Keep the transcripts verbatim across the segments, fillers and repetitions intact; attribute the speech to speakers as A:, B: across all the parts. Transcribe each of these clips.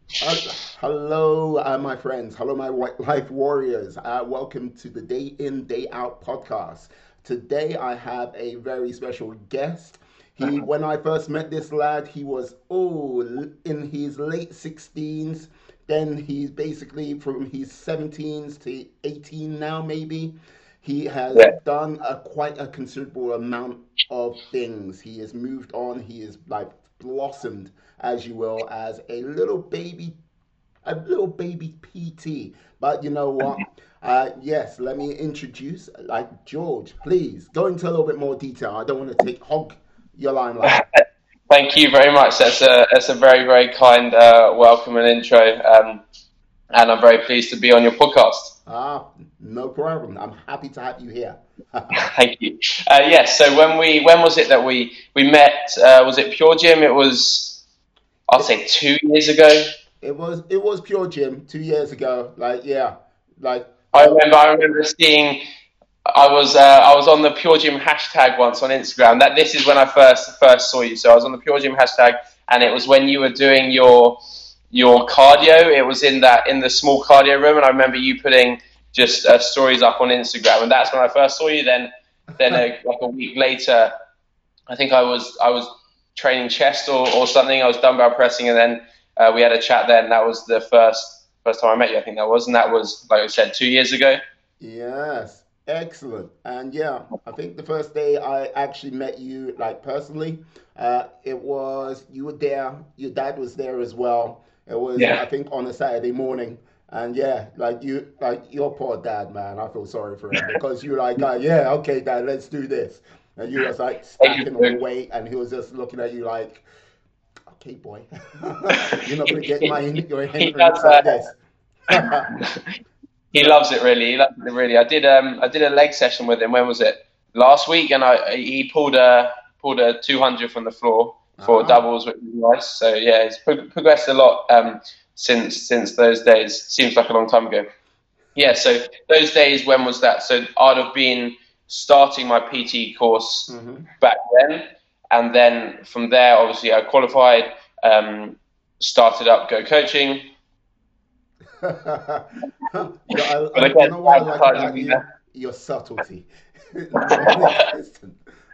A: Uh, hello, uh, my friends. Hello, my white life warriors. Uh, welcome to the Day In, Day Out podcast. Today, I have a very special guest. He, when I first met this lad, he was oh in his late sixteens. Then he's basically from his seventeens to eighteen now, maybe. He has
B: Yeah.
A: done a quite a considerable amount of things. He has moved on. He is like blossomed, as you will, as a little baby a little baby P T. But you know what? Uh, yes, let me introduce, like George, please go into a little bit more detail. I don't want to take hog your limelight.
B: Thank you very much. That's a that's a very very kind uh, welcome and intro, um, and I'm very pleased to be on your podcast.
A: Ah, no problem. I'm happy to have you here.
B: Thank you. Uh, yes. So when we when was it that we we met? Uh, was it Pure Gym? It was I'd
A: it,
B: say two years ago.
A: it was it was pure gym two years ago. Like yeah, like
B: I
A: uh,
B: remember I remember seeing I was uh, I was on the Pure Gym hashtag once on Instagram. That this is when I first first saw you. So I was on the Pure Gym hashtag, and it was when you were doing your your cardio. It was in that in the small cardio room, and I remember you putting just uh, stories up on Instagram, and that's when I first saw you. Then then a, like a week later, I think I was I was training chest or, or something. I was dumbbell pressing, and then uh, we had a chat. Then that was the first first time I met you. I think that was, and that was like I said two years ago.
A: yes, excellent. And yeah, I think the first day I actually met you, like personally, uh, it was you were there. Your dad was there as well. It was, I
B: Yeah.
A: think, on a Saturday morning. And yeah, like you, like your poor dad, man. I feel sorry for him because you were like, uh, yeah, okay, dad, let's do this. And you was like stacking on the weight, and he was just looking at you like, okay, boy, you're not gonna get my
B: he,
A: your
B: he
A: hindrance
B: does.
A: like
B: Uh,
A: this.
B: he
A: So
B: loves it really. He loves it really. I did. Um, I did a leg session with him. When was it? Last week, and I he pulled a pulled a two hundred from the floor for
A: ah,
B: doubles, which was nice. So yeah, he's pro- progressed a lot um, since since those days. Seems like a long time ago. Yeah. So those days, when was that? So I'd have been starting my P T course
A: mm-hmm.
B: back then, and then from there, obviously, I qualified. Um, started up Go Coaching.
A: you, I,
B: But
A: I, you
B: again,
A: know what I like
B: advertising
A: about
B: me
A: you? Your subtlety, non-existent.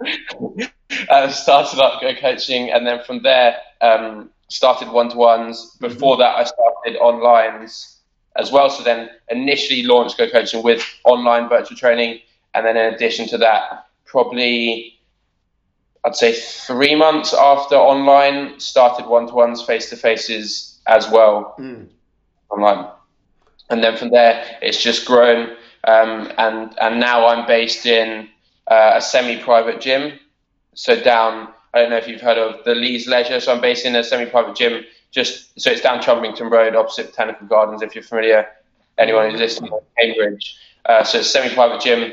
B: uh, started up Go Coaching, and then from there um, started one to ones. Before
A: Hmm.
B: that, I started onlines as well. So then initially launched Go Coaching with online virtual training, and then in addition to that, probably I'd say three months after online, started one to ones, face to faces as well
A: Mm.
B: online, and then from there it's just grown. Um, and and now I'm based in uh, a semi-private gym. So down, I don't know if you've heard of the Leeds Leisure. So I'm based in a semi-private gym. Just so it's down Chumbington Road, opposite Botanical Gardens. If you're familiar, anyone who's listening,
A: Right.
B: Cambridge. Uh, so it's a semi-private gym,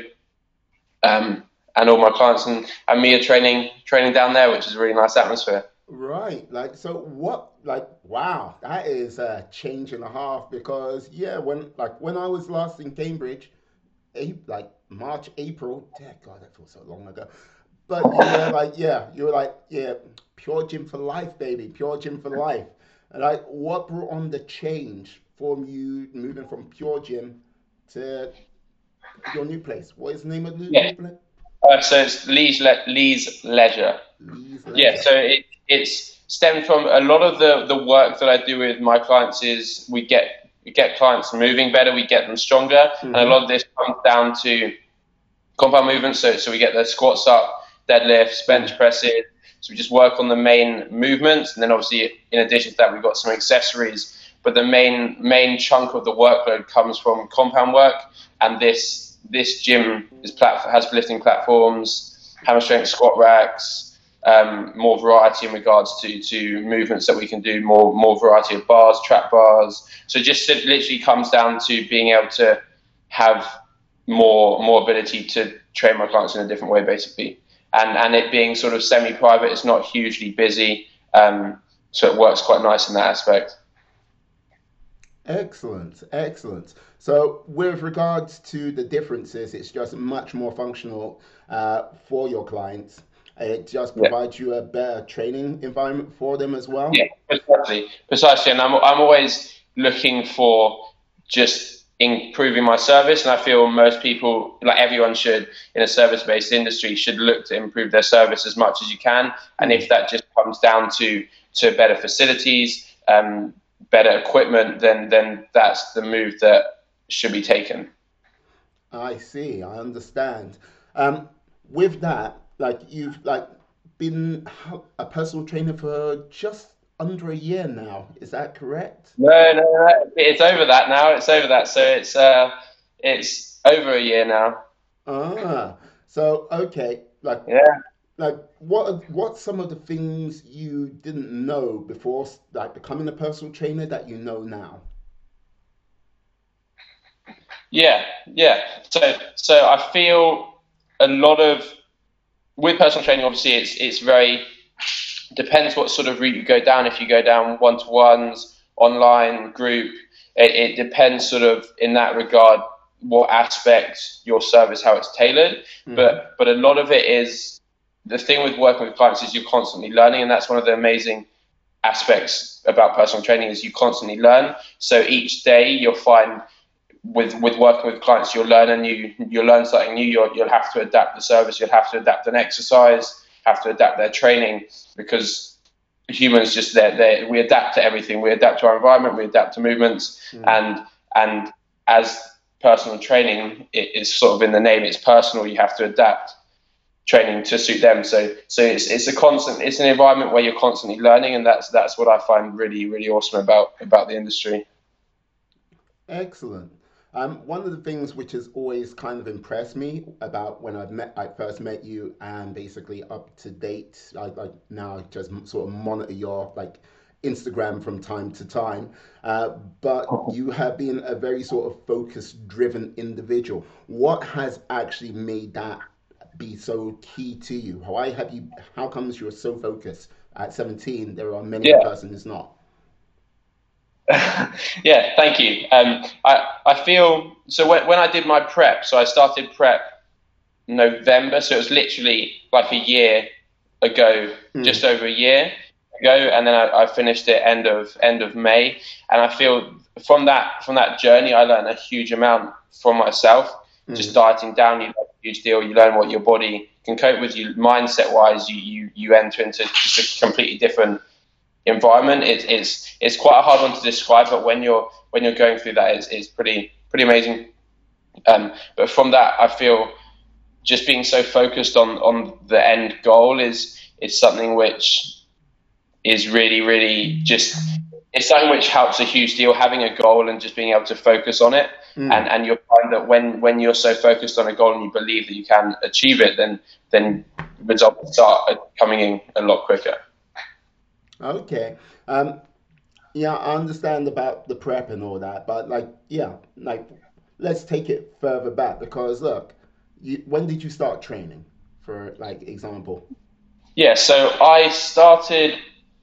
B: um, and all my clients and, and me are training training down there, which is a really nice atmosphere.
A: Right. Like, so what, like, wow, that is a change and a half because, yeah, when, like, when I was last in Cambridge, a, like March, April, dear God, that feels so long ago. But you were like, yeah, you were like, yeah, pure gym for life, baby, pure gym for life. And like, what brought on the change from you moving from pure gym to your new place? What is the name of the
B: Yeah.
A: new place?
B: Uh, so it's Leeds, Le- Leeds Leisure.
A: Lee's
B: Yeah,
A: Leisure.
B: so it, it's stemmed from a lot of the, the work that I do with my clients is we get we get clients moving better, we get them stronger, and a
A: Mm-hmm.
B: lot of this comes down to compound movements. So so we get the squats up, deadlifts,
A: Mm.
B: bench presses. So we just work on the main movements, and then obviously in addition to that we've got some accessories. But the main main chunk of the workload comes from compound work, and this this gym is plat- has lifting platforms, hammer strength squat racks, um, more variety in regards to, to movements that we can do, more more variety of bars, trap bars. So just it literally comes down to being able to have more more ability to train my clients in a different way, basically. And and it being sort of semi-private, it's not hugely busy, um, so it works quite nice in that aspect.
A: Excellent, excellent. So, with regards to the differences, it's just much more functional uh, for your clients. It just
B: Yeah.
A: provides you a better training environment for them as well.
B: Yeah, precisely, precisely. And I'm I'm always looking for just improving my service, and I feel most people, like everyone should in a service-based industry, should look to improve their service as much as you can. And
A: Mm,
B: if that just comes down to to better facilities, um, better equipment, then then that's the move that should be taken.
A: I see. I understand. Um, with that, like you've like been a personal trainer for just under a year now. Is that correct?
B: No, no, no, it's over that now. It's over that. So it's uh, it's over a year now.
A: Ah, so okay, like
B: Yeah.
A: like what are- what's some of the things you didn't know before, like becoming a personal trainer that you know now?
B: Yeah, yeah. So, so I feel a lot of with personal training. Obviously, it's it's very depends what sort of route you go down. If you go down one to ones, online, group, it, it depends sort of in that regard what aspect your service, how it's tailored.
A: Hmm.
B: But but a lot of it is the thing with working with clients is you're constantly learning, and that's one of the amazing aspects about personal training is you constantly learn. So each day you'll find with with working with clients, you'll learn a new, you'll learn something new. You'll you'll have to adapt the service. You'll have to adapt an exercise. Have to adapt their training because humans just they they we adapt to everything. We adapt to our environment. We adapt to movements,
A: Hmm.
B: and and as personal training, it is sort of in the name. It's personal. You have to adapt training to suit them. So so it's it's a constant. It's an environment where you're constantly learning, and that's that's what I find really really awesome about about the industry.
A: Excellent. Um, one of the things which has always kind of impressed me about when I've met, I first met you, and basically up to date, I like now just sort of monitor your like Instagram from time to time. Uh, but you have been a very sort of focus-driven individual. What has actually made that be so key to you? Why have you? How comes you're so focused at seventeen? There are many a
B: Yeah.
A: person who's not.
B: Yeah, thank you. Um, I I feel so when when I did my prep, so I started prep November, so it was literally like a year ago,
A: Mm,
B: just over a year ago, and then I, I finished it end of end of May, and I feel from that from that journey, I learned a huge amount from myself. Just
A: mm,
B: dieting down, you learn a huge deal. You learn what your body can cope with. You mindset wise, you you you enter into just a completely different environment. It, it's it's quite a hard one to describe, but when you're when you're going through that, it's, it's pretty pretty amazing. Um, but from that, I feel just being so focused on on the end goal is is something which is really really just it's something which helps a huge deal. Having a goal and just being able to focus on it, and
A: mm.
B: and you'll find that when when you're so focused on a goal and you believe that you can achieve it, then then results start coming in a lot quicker.
A: Okay. Um, Yeah, I understand about the prep and all that, but like, yeah, like, let's take it further back because look, you, when did you start training, for like example?
B: Yeah, so I started.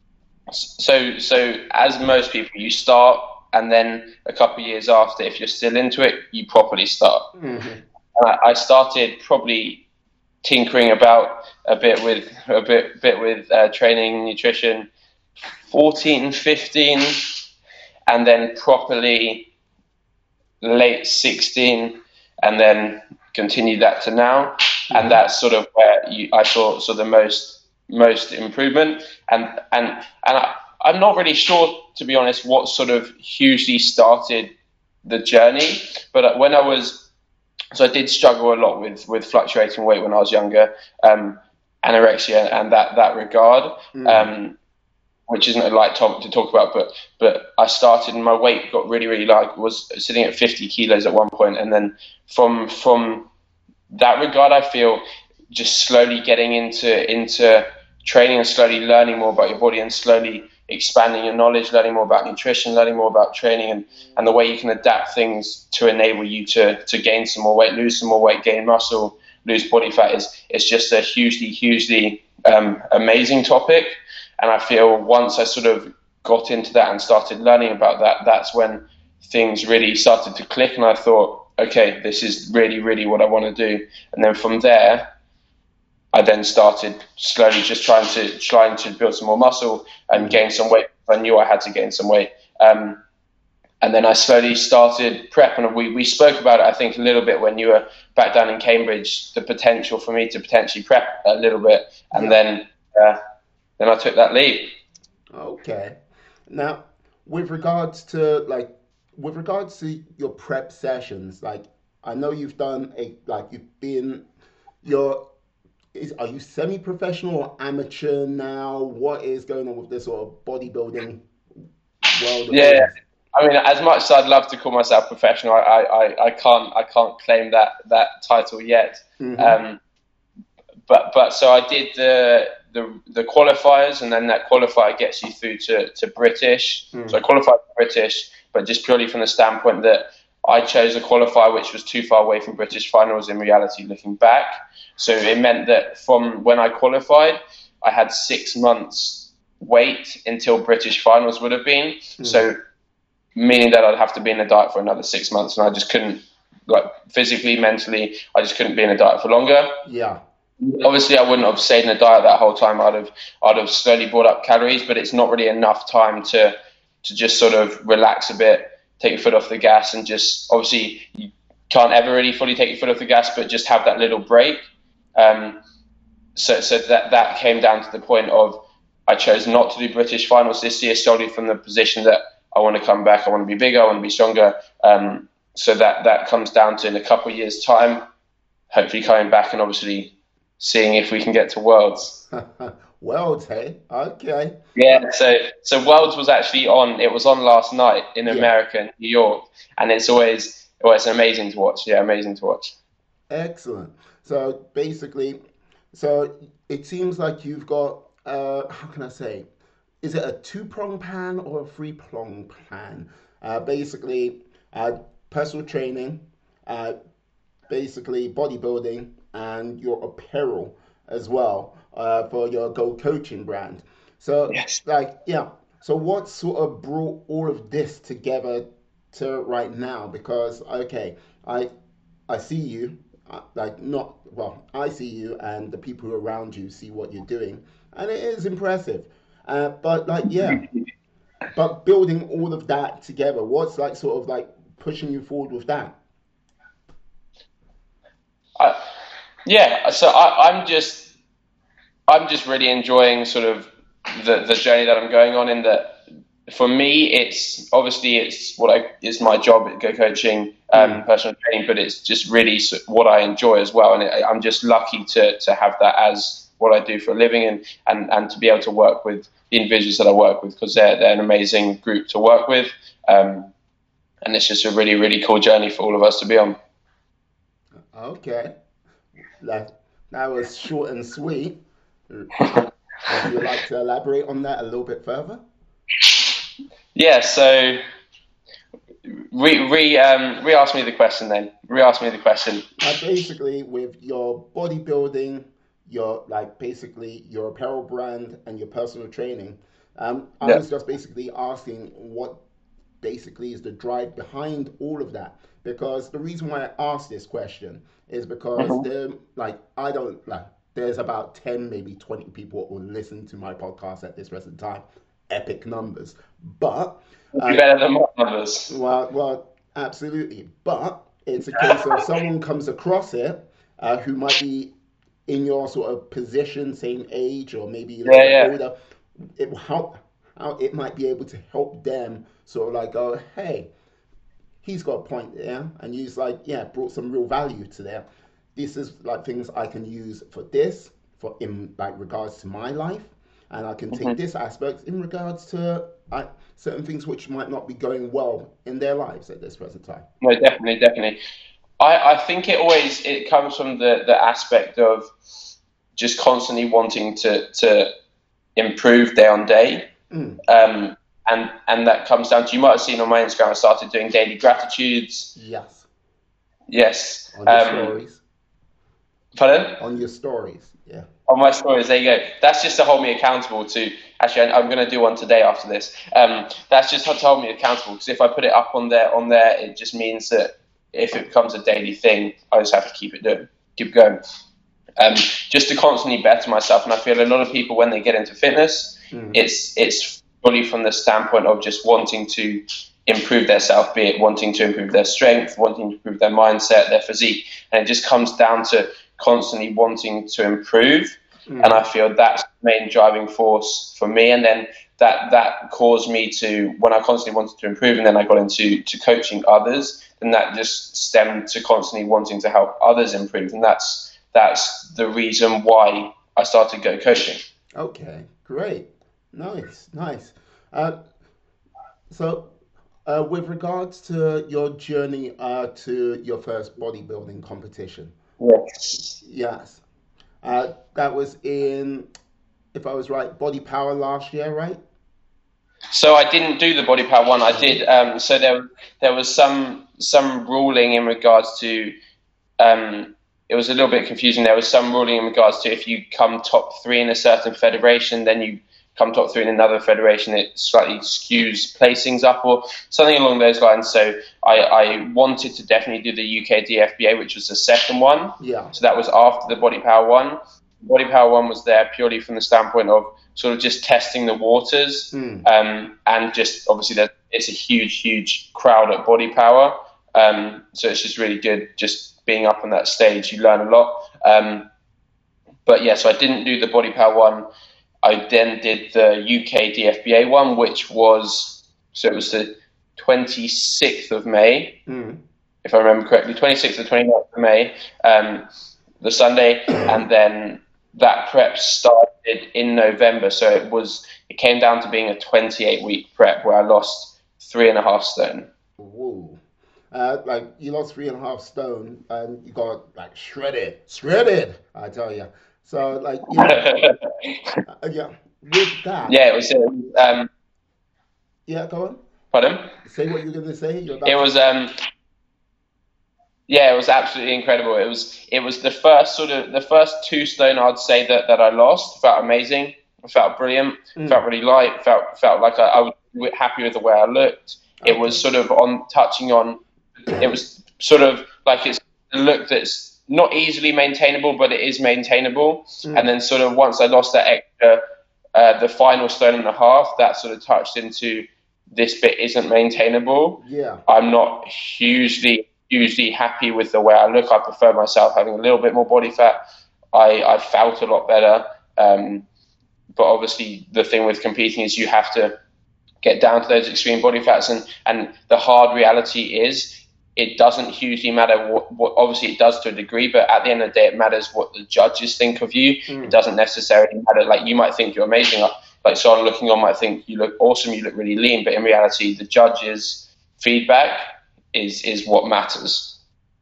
B: So, so as most people, you start, and then a couple of years after, if you're still into it, you properly start.
A: Hmm.
B: And I, I started probably tinkering about a bit with a bit bit with uh, training, nutrition, fourteen, fifteen, and then properly late sixteen, and then continued that to now. And
A: Hmm.
B: that's sort of where you, I saw sort of the most most improvement. And and and I, I'm not really sure, to be honest, what sort of hugely started the journey. But when I was so I did struggle a lot with with fluctuating weight when I was younger, um, anorexia and that that regard.
A: Mm.
B: Um, which isn't a light topic to talk about, but but I started and my weight got really really low. I was sitting at fifty kilos at one point, and then from from that regard, I feel just slowly getting into into training and slowly learning more about your body and slowly expanding your knowledge, learning more about nutrition, learning more about training and, and the way you can adapt things to enable you to to gain some more weight, lose some more weight, gain muscle, lose body fat is is just a hugely, hugely um, amazing topic. And I feel once I sort of got into that and started learning about that, that's when things really started to click. And I thought, okay, this is really, really what I want to do. And then from there, I then started slowly just trying to trying to build some more muscle and gain some weight. I knew I had to gain some weight. Um, and then I slowly started prep, and we, we spoke about it, I think, a little bit when you were back down in Cambridge, the potential for me to potentially prep a little bit. And yeah. then uh, then I took that leap.
A: Okay. Now, with regards to like, with regards to your prep sessions, like, I know you've done a like you've been you're is are you semi-professional or amateur now? What is going on with this sort of bodybuilding world of
B: yeah
A: things?
B: I mean, as much as I'd love to call myself professional, I I, I can't I can't claim that that title yet. Mm-hmm. um, but but so I did the the the qualifiers, and then that qualifier gets you through to, to British. Mm. So I qualified for British, but just purely from the standpoint that I chose a qualifier which was too far away from British finals in reality looking back. So it meant that from when I qualified, I had six months wait until British finals would have been. Mm. So meaning that I'd have to be in a diet for another six months, and I just couldn't, like physically, mentally, I just couldn't be in a diet for longer.
A: Yeah.
B: Obviously, I wouldn't have stayed in a diet that whole time. I'd have, I'd have slowly brought up calories, but it's not really enough time to, to just sort of relax a bit, take your foot off the gas, and just obviously you can't ever really fully take your foot off the gas, but just have that little break. Um, so, so that that came down to the point of I chose not to do British finals this year solely from the position that I want to come back, I want to be bigger, I want to be stronger. Um, so that that comes down to in a couple of years' time, hopefully coming back and obviously seeing if we can get to Worlds.
A: Worlds, hey? Okay.
B: Yeah, so so Worlds was actually on, it was on last night in yeah. America, in New York, and it's always, well, it's amazing to watch. Yeah, amazing to watch.
A: Excellent. So basically, so it seems like you've got, uh, how can I say, is it a two-prong plan or a three-prong plan? Uh, basically, uh, personal training, uh, basically bodybuilding, and your apparel as well uh, for your Go Coaching brand. So, yes. like, yeah. So, what sort of brought all of this together to right now? Because, okay, I, I see you, uh, like, not well. I see you, and the people around you see what you're doing, and it is impressive. Uh, but, like, yeah. But building all of that together, what's like sort of like pushing you forward with that?
B: Uh, yeah, so I, I'm just, I'm just really enjoying sort of the, the journey that I'm going on. In that, for me, it's obviously it's what I is my job at Go Coaching, um, mm. personal training, but it's just really what I enjoy as well. And it, I'm just lucky to to have that as what I do for a living, and, and, and to be able to work with the individuals that I work with, because they're they're an amazing group to work with, um, and it's just a really really cool journey for all of us to be on.
A: Okay, that that was short and sweet. Would you like to elaborate on that a little bit further?
B: Yeah. So re re um re ask me the question then. Re ask me the question.
A: Uh, basically, with your bodybuilding, your like basically your apparel brand and your personal training, um, I yeah. was just basically asking what basically is the drive behind all of that. Because the reason why I asked this question is because mm-hmm. there, like, I don't like. There's about ten, maybe twenty people who listen to my podcast at this present time. Epic numbers, but
B: um, better than my numbers.
A: Well, well, absolutely. But it's a case of someone comes across it uh, who might be in your sort of position, same age, or maybe a little
B: yeah,
A: bit older. It will help. How it might be able to help them sort of like go, hey, he's got a point there, and he's like, yeah, brought some real value to there. This is like things I can use for this, for in like regards to my life, and I can take mm-hmm. this aspect in regards to uh, certain things which might not be going well in their lives at this present time.
B: No, definitely, definitely. I, I think it always it comes from the the aspect of just constantly wanting to to improve day on day. Mm. Um, and and that comes down to, you might have seen on my Instagram, I started doing daily gratitudes.
A: Yes.
B: Yes.
A: On your um, stories.
B: Pardon?
A: On your stories, yeah.
B: On my stories, there you go. That's just to hold me accountable to, actually, I'm going to do one today after this. Um, that's just to hold me accountable, because if I put it up on there, on there, it just means that if it becomes a daily thing, I just have to keep it doing, keep going. um, just to constantly better myself. And I feel a lot of people, when they get into fitness, mm. it's it's fully from the standpoint of just wanting to improve their self, be it wanting to improve their strength, wanting to improve their mindset, their physique. And it just comes down to constantly wanting to improve. Mm. And I feel that's the main driving force for me. And then that that caused me to, when I constantly wanted to improve, and then I got into to coaching others, and that just stemmed to constantly wanting to help others improve. And that's that's the reason why I started Go Coaching.
A: Okay, great. Nice, nice. Uh, so uh, with regards to your journey uh, to your first bodybuilding competition.
B: Yes.
A: Yes. Uh, that was in, if I was right, Body Power last year, right?
B: So I didn't do the Body Power one. I did. Um, so there, there was some some ruling in regards to. Um, it was a little bit confusing. There was some ruling in regards to if you come top three in a certain federation, then you come top three in another federation. It slightly skews placings up or something along those lines. So I, I wanted to definitely do the U K D F B A, which was the second one.
A: Yeah.
B: So that was after the Body Power one. Body Power one was there purely from the standpoint of sort of just testing the waters, mm. um, and just obviously that it's a huge, huge crowd at Body Power, um, so it's just really good. Just being up on that stage, you learn a lot. Um, but yeah, so I didn't do the Body Power one. I then did the U K D F B A one, which was so it was the twenty-sixth of May, mm. if I remember correctly, twenty-sixth or twenty-ninth of May, um, the Sunday, and then that prep started in November, so it was it came down to being a twenty-eight week prep where I lost three and a half stone.
A: Whoa. Uh, like you lost three and a half stone and you got like shredded, shredded, I tell you. So like, you know, uh, yeah, with that.
B: Yeah, it was, it was um,
A: yeah, go on.
B: Pardon?
A: Say what you're going to say. You're about
B: it was, um, yeah, it was absolutely incredible. It was it was the first sort of the first two stone I'd say that, that I lost. Felt amazing. Felt brilliant. Mm. Felt really light. Felt felt like I, I was happy with the way I looked. Okay. It was sort of on touching on. It was sort of like it's a look that's not easily maintainable, but it is maintainable. Mm. And then sort of once I lost that extra, uh, the final stone and a half, that sort of touched into this bit isn't maintainable.
A: Yeah,
B: I'm not hugely. Usually happy with the way I look. I prefer myself having a little bit more body fat. I, I felt a lot better. Um, but obviously the thing with competing is you have to get down to those extreme body fats. And, and the hard reality is it doesn't hugely matter what, what, obviously it does to a degree, but at the end of the day, it matters what the judges think of you. Mm. It doesn't necessarily matter. Like you might think you're amazing. Like someone looking on might think you look awesome, you look really lean, but in reality, the judges' feedback is is what matters.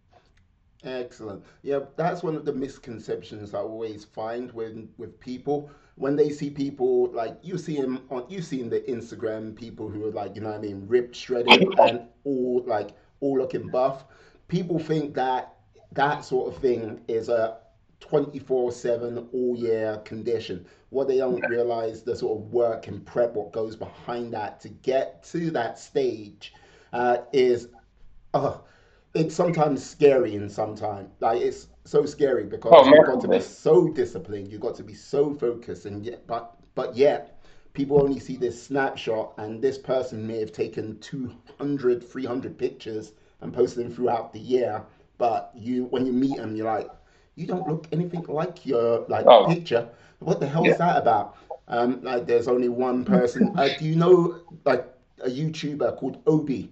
A: Excellent. Yeah, that's one of the misconceptions I always find when with people when they see people like you see them on you see in the Instagram people who are like, you know what I mean, ripped, shredded, and all like all looking buff. People think that that sort of thing is a twenty-four seven all year condition. What they don't realize the sort of work and prep what goes behind that to get to that stage uh, is. Oh, it's sometimes scary and sometimes like it's so scary because
B: oh,
A: you've got to be so disciplined, you've got to be so focused, and yet but but yet people only see this snapshot, and this person may have taken two hundred, three hundred pictures and posted them throughout the year, but you when you meet them you're like, you don't look anything like your like oh. picture. What the hell yeah. is that about? Um like there's only one person. Uh, do you know like a YouTuber called Obi?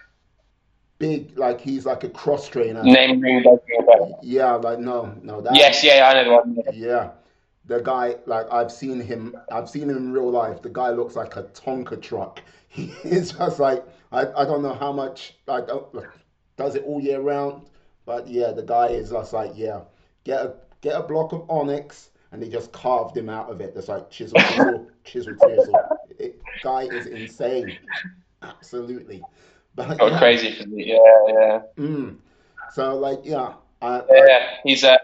A: Big, like he's like a cross trainer.
B: Name ring
A: Yeah, like no, no. That,
B: yes, yeah, I know the one.
A: Yeah, the guy, like I've seen him, I've seen him in real life. The guy looks like a Tonka truck. He is just like I, I don't know how much like does it all year round, but yeah, the guy is just like yeah, get a get a block of onyx, and they just carved him out of it. That's like chisel, chisel, chisel, chisel. It, guy is insane, absolutely.
B: But, oh, yeah. Crazy for me. Yeah, yeah.
A: Mm. So, like, yeah. I,
B: yeah, I, he's a. Uh,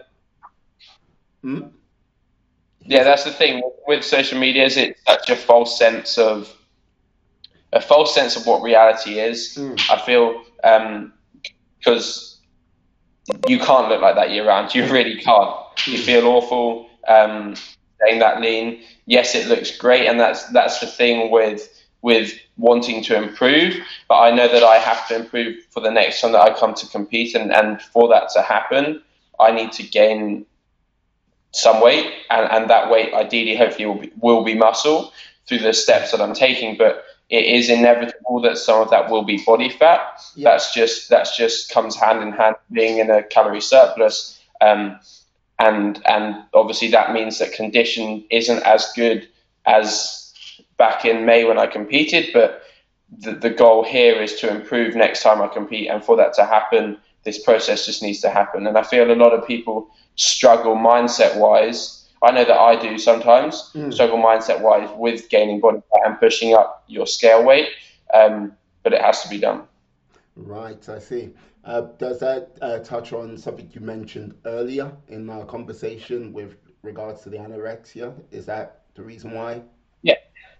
A: mm?
B: Yeah, that's the thing with social media. Is it's such a false sense of a false sense of what reality is. Mm. I feel because um, you can't look like that year round. You really can't. You feel awful um, staying that lean. Yes, it looks great, and that's that's the thing with with wanting to improve. But I know that I have to improve for the next time that I come to compete, and, and for that to happen, I need to gain some weight, and, and that weight ideally, hopefully, will be, will be muscle through the steps that I'm taking. But it is inevitable that some of that will be body fat. Yeah. That's just that's just comes hand in hand being in a calorie surplus, um, and and obviously that means that condition isn't as good as back in May when I competed. But the the goal here is to improve next time I compete, and for that to happen, this process just needs to happen. And I feel a lot of people struggle mindset wise. I know that I do sometimes mm. struggle mindset wise with gaining body fat and pushing up your scale weight, um, but it has to be done.
A: Right, I see. Uh, does that uh, touch on something you mentioned earlier in our conversation with regards to the anorexia? Is that the reason why?
B: Yeah.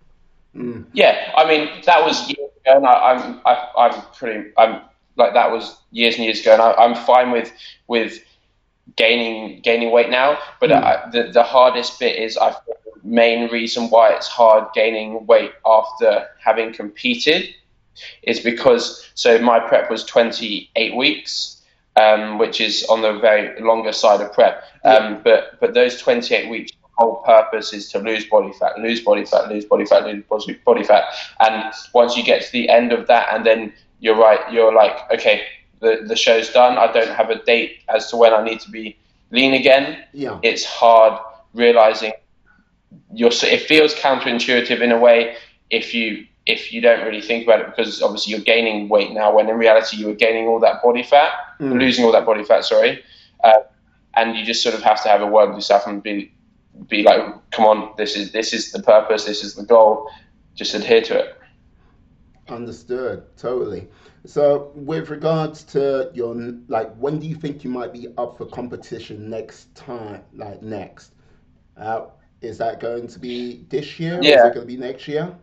A: Mm.
B: Yeah, I mean that was years ago, and I, I'm I, I'm pretty I'm like that was years and years ago, and I, I'm fine with with. gaining gaining weight now, but mm. I, the the hardest bit is I feel the main reason why it's hard gaining weight after having competed is because so my prep was twenty-eight weeks, um, which is on the very longer side of prep, um, yeah. but but those twenty-eight weeks, the whole purpose is to lose body fat, lose body fat, lose body fat, lose body fat, and once you get to the end of that, and then you're right, you're like, okay, the the show's done. I don't have a date as to when I need to be lean again.
A: Yeah.
B: It's hard realizing you're. It feels counterintuitive in a way if you if you don't really think about it, because obviously you're gaining weight now when in reality you were gaining all that body fat, mm. losing all that body fat. Sorry, uh, and you just sort of have to have a word with yourself and be be like, come on, this is this is the purpose, this is the goal. Just adhere to it.
A: Understood, totally. So with regards to your, like, when do you think you might be up for competition next time, like next? Uh, is that going to be this year?
B: Yeah.
A: Or is it going to be next year?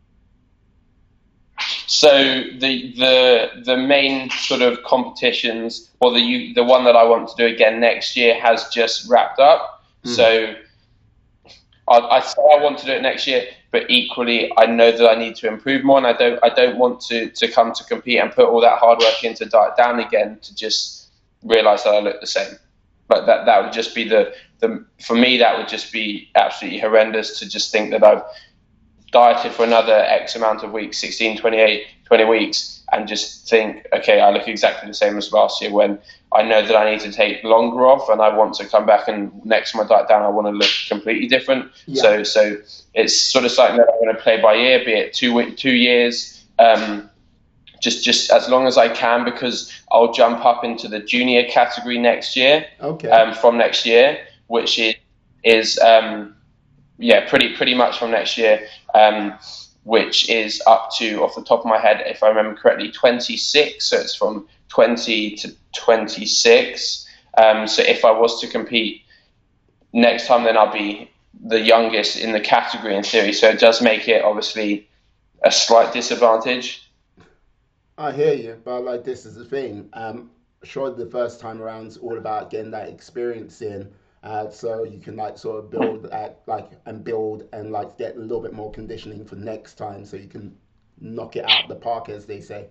B: So the the the main sort of competitions, or the the one that I want to do again next year has just wrapped up. Mm. So I, I say I want to do it next year, but equally I know that I need to improve more, and I don't I don't want to, to come to compete and put all that hard work in to diet down again to just realise that I look the same. But that that would just be the, the for me that would just be absolutely horrendous to just think that I've dieted for another X amount of weeks, sixteen, twenty-eight, twenty weeks, and just think, okay, I look exactly the same as last year, when I know that I need to take longer off, and I want to come back and next to my diet down, I want to look completely different. Yeah. So, so it's sort of something that I'm going to play by ear, be it two two years, um, just just as long as I can, because I'll jump up into the junior category next year.
A: Okay.
B: Um, from next year, which is is um, yeah, pretty pretty much from next year. Um, which is up to, off the top of my head, if I remember correctly, twenty-six. So it's from twenty to twenty-six. Um, so if I was to compete next time, then I'll be the youngest in the category in theory. So it does make it obviously a slight disadvantage.
A: I hear you, but like, this is the thing. Um, sure, the first time around is all about getting that experience in. Uh, so you can like sort of build at like and build and like get a little bit more conditioning for next time, so you can knock it out the park, as they say.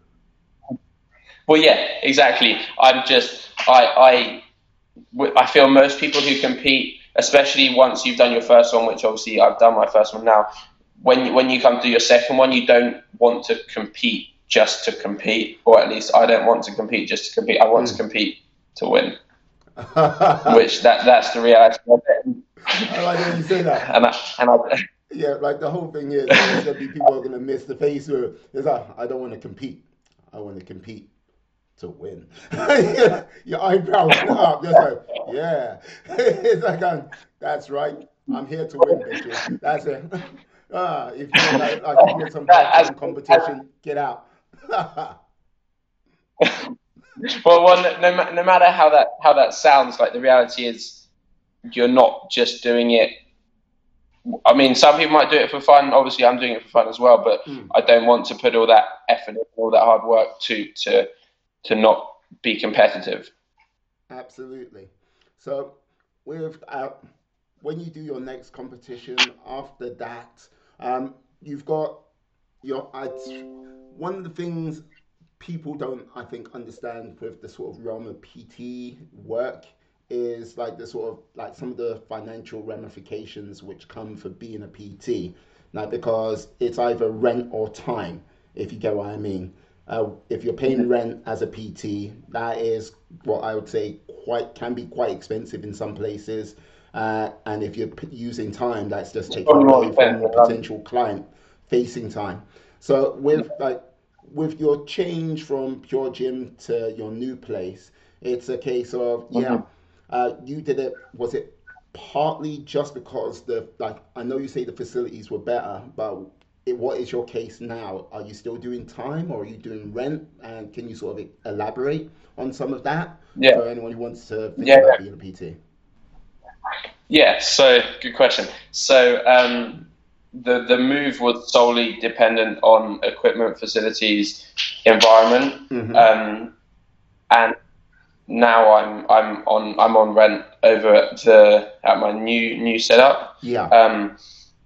B: Well, yeah, exactly. I'm just I I I feel most people who compete, especially once you've done your first one, which obviously I've done my first one now. When when you come to your second one, you don't want to compete just to compete, or at least I don't want to compete just to compete. I want mm. to compete to win. Which that that's the reality of it.
A: I like when you say that.
B: And I, and I,
A: yeah, like the whole thing is, there's gonna be people who are gonna miss the face with it. It's like, I don't want to compete. I want to compete to win. Your eyebrows up. Just like, yeah. It's like, I'm, that's right. I'm here to win, bitches. That's it. Ah, if you're like, like if you're some competition, get out.
B: Well, well no, no, no matter how that how that sounds, like the reality is you're not just doing it. I mean, some people might do it for fun. Obviously, I'm doing it for fun as well, but mm. I don't want to put all that effort, all that hard work to to to not be competitive.
A: Absolutely. So with uh, when you do your next competition after that, um, you've got your. I, one of the things people don't, I think, understand with the sort of realm of P T work is like the sort of like some of the financial ramifications which come for being a P T. Now, because it's either rent or time, if you get what I mean. Uh, if you're paying rent as a P T, that is what I would say quite can be quite expensive in some places. Uh, and if you're p- using time, that's just
B: It's
A: taken
B: probably more
A: away
B: expensive
A: from
B: in London.
A: potential client facing time. So with like with your change from Pure Gym to your new place, it's a case of yeah,
B: Mhm.
A: uh, you did it. Was it partly just because the like I know you say the facilities were better, but it, what is your case now? Are you still doing time or are you doing rent? And can you sort of elaborate on some of that
B: Yeah,
A: for anyone who wants to think
B: yeah,
A: about being a P T?
B: yeah. So good question. So um, the the move was solely dependent on equipment, facilities, environment,
A: Mm-hmm.
B: um, and now I'm I'm on I'm on rent over at the at my new new setup,
A: Yeah.
B: um,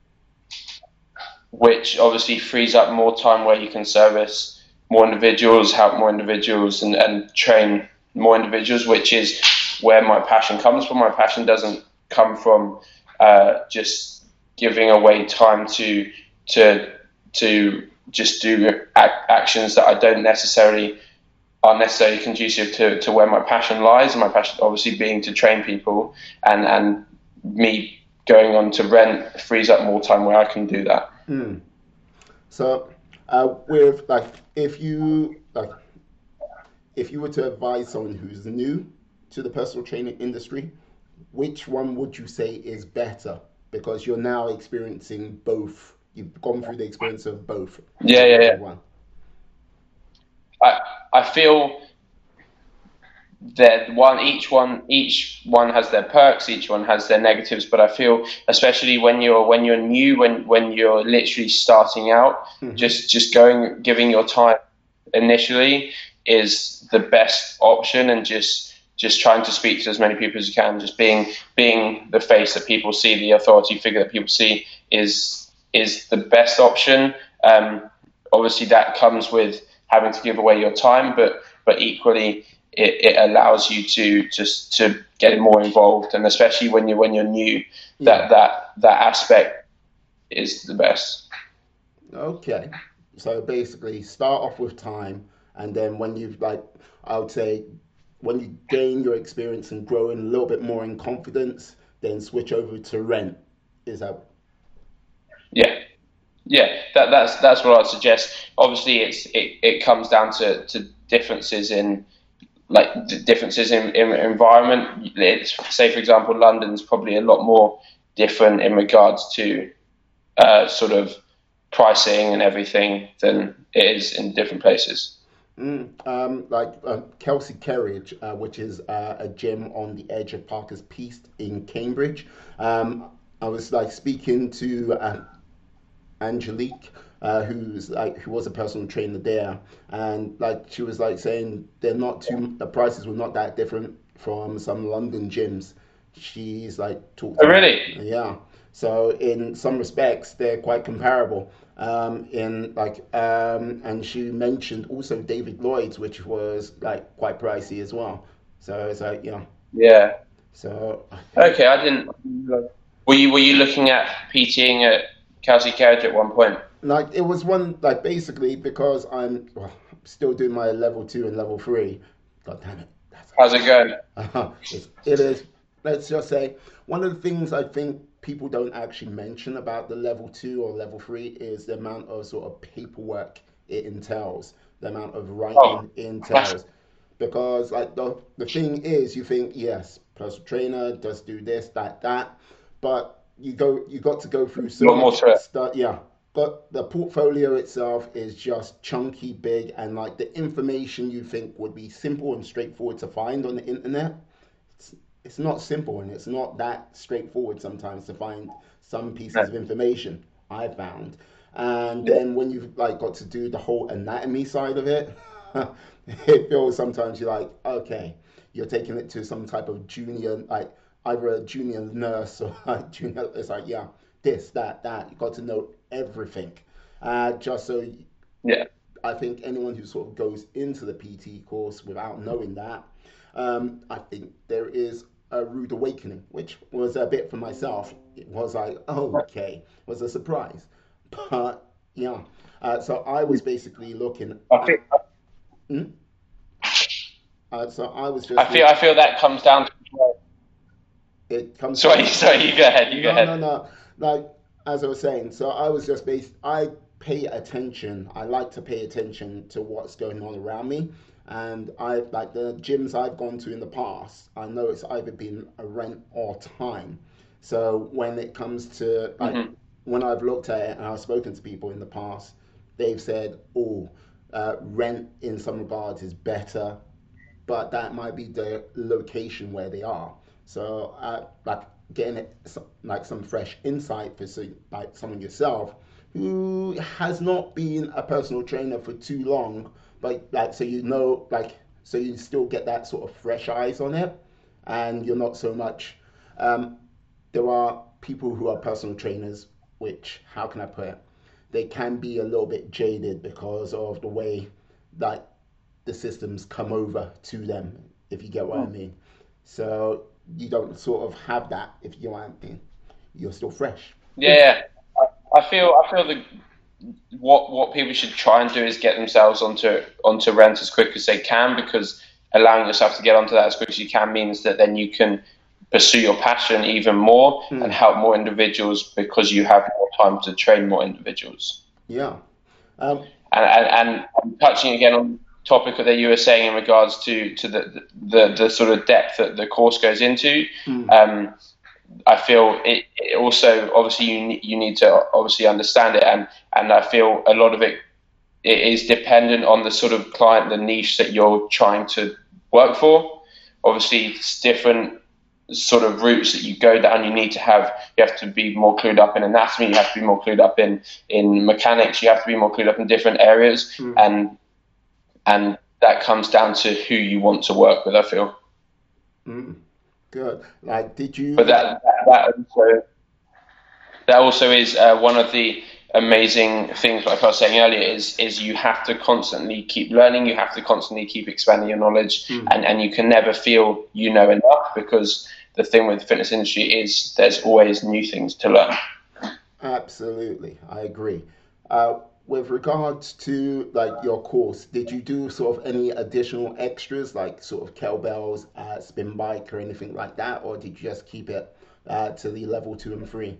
B: which obviously frees up more time where you can service more individuals, help more individuals, and, and train more individuals, which is where my passion comes from. My passion doesn't come from uh, just giving away time to to to just do ac- actions that I don't necessarily aren't necessarily conducive to, to where my passion lies. And my passion obviously being to train people, and and me going on to rent frees up more time where I can do that.
A: Mm. So, uh, with like, if you like, if you were to advise someone who's new to the personal training industry, which one would you say is better? Because you're now experiencing both. You've gone through the experience of both
B: Yeah,
A: with
B: yeah, yeah.
A: level one.
B: I I feel that one each one each one has their perks, each one has their negatives, but I feel especially when you're when you're new, when when you're literally starting out,
A: Mm-hmm.
B: just just going giving your time initially is the best option, and just just trying to speak to as many people as you can, just being being the face that people see, the authority figure that people see is is the best option. Um, obviously that comes with having to give away your time, but but equally it, it allows you to just to get more involved, and especially when you when you're new,
A: Yeah.
B: that that that aspect is the best.
A: Okay. So basically, start off with time, and then when you've like, I would say, when you gain your experience and growing a little bit more in confidence, then switch over to rent. Is that
B: Yeah, yeah, that that's that's what I'd suggest. Obviously, it's it, it comes down to, to differences in like d- differences in, in environment. It's, say for example, London's probably a lot more different in regards to uh, sort of pricing and everything than it is in different places.
A: Mm, um, like uh, Kelsey Kerridge, uh, which is uh, a gym on the edge of Parker's Piece in Cambridge. Um, I was like speaking to uh, Angelique, uh, who's like who was a personal trainer there, and like she was like saying they're not too the prices were not that different from some London gyms. She's like talked
B: Oh,
A: about
B: really?
A: yeah. So in some respects they're quite comparable. Um, in like um, and she mentioned also David Lloyd's, which was like quite pricey as well. So it's like yeah.
B: Yeah.
A: So I think
B: Okay, I didn't. Were you were you looking at PTing at Kelsey Carriage at one point?
A: like it was one like basically because I'm well, still doing my level two and level three. God damn it, that's
B: How's it going?
A: uh, it's, it is. Let's just say one of the things I think people don't actually mention about the level two or level three is the amount of sort of paperwork it entails, the amount of
B: Oh,
A: writing it
B: massive.
A: entails. Because like the the thing is, you think yes, personal trainer does do this, that, that, but you go you got to go through
B: A
A: so
B: lot more
A: much
B: to it.
A: stuff. Yeah, but the portfolio itself is just chunky, big, and like the information you think would be simple and straightforward to find on the internet, it's, it's not simple and it's not that straightforward sometimes to find some pieces of
B: No.
A: information I found. And
B: Yeah.
A: then when you've like got to do the whole anatomy side of it, it feels sometimes you're like, okay, you're taking it to some type of junior like either a junior nurse or a junior. It's like, yeah, this, that, that. You got to know everything, uh, just so.
B: Yeah.
A: I think anyone who sort of goes into the P T course without knowing that, um, I think there is a rude awakening, which was a bit for myself. It was like, oh, okay, it was a surprise, but yeah. Uh, so I was basically looking
B: I
A: at.
B: think
A: Hmm? Uh, so I was
B: I
A: just
B: feel
A: look.
B: I feel that comes down to.
A: It comes
B: Sorry,
A: down.
B: sorry. You go ahead. You go
A: No, no,
B: ahead.
A: no. Like as I was saying, so I was just based. I pay attention. I like to pay attention to what's going on around me, and I like the gyms I've gone to in the past. I know it's either been a rent or time. So when it comes to like
B: Hmm.
A: when I've looked at it and I've spoken to people in the past, they've said, "Oh, uh, rent in some regards is better, but that might be the location where they are." So, uh, like getting it like some fresh insight for so, like someone yourself who has not been a personal trainer for too long, but like so you know like so you still get that sort of fresh eyes on it, and you're not so much. Um, there are people who are personal trainers, which how can I put it? They can be a little bit jaded because of the way that the systems come over to them, if you get what I mean. So you don't sort of have that, if you get what I mean. You're still fresh,
B: Yeah,
A: which,
B: yeah. I, I feel I feel the what what people should try and do is get themselves onto onto rent as quick as they can, because allowing yourself to get onto that as quick as you can means that then you can pursue your passion even more and
A: mm,
B: help more individuals because you have more time to train more individuals.
A: yeah. Um,
B: And and, and touching again on the topic that you were saying in regards to to the the, the sort of depth that the course goes into.
A: mm,
B: Um, I feel it, it also obviously you you need to obviously understand it, and and I feel a lot of it, it is dependent on the sort of client, the niche that you're trying to work for. Obviously, it's different sort of routes that you go down. You need to have you have to be more clued up in anatomy. You have to be more clued up in in mechanics. You have to be more clued up in different areas,
A: mm,
B: and and that comes down to who you want to work with. I feel,
A: mm. Good. Like, did you
B: but
A: like?
B: that that also that also is uh, one of the amazing things, like I was saying earlier, is is you have to constantly keep learning. You have to constantly keep expanding your knowledge,
A: Mm,
B: and, and you can never feel you know enough, because the thing with the fitness industry is there's always new things to learn.
A: absolutely, I agree. Uh, with regards to like your course, did you do sort of any additional extras like sort of kettlebells, uh, spin bike, or anything like that, or did you just keep it uh, to the level two and three?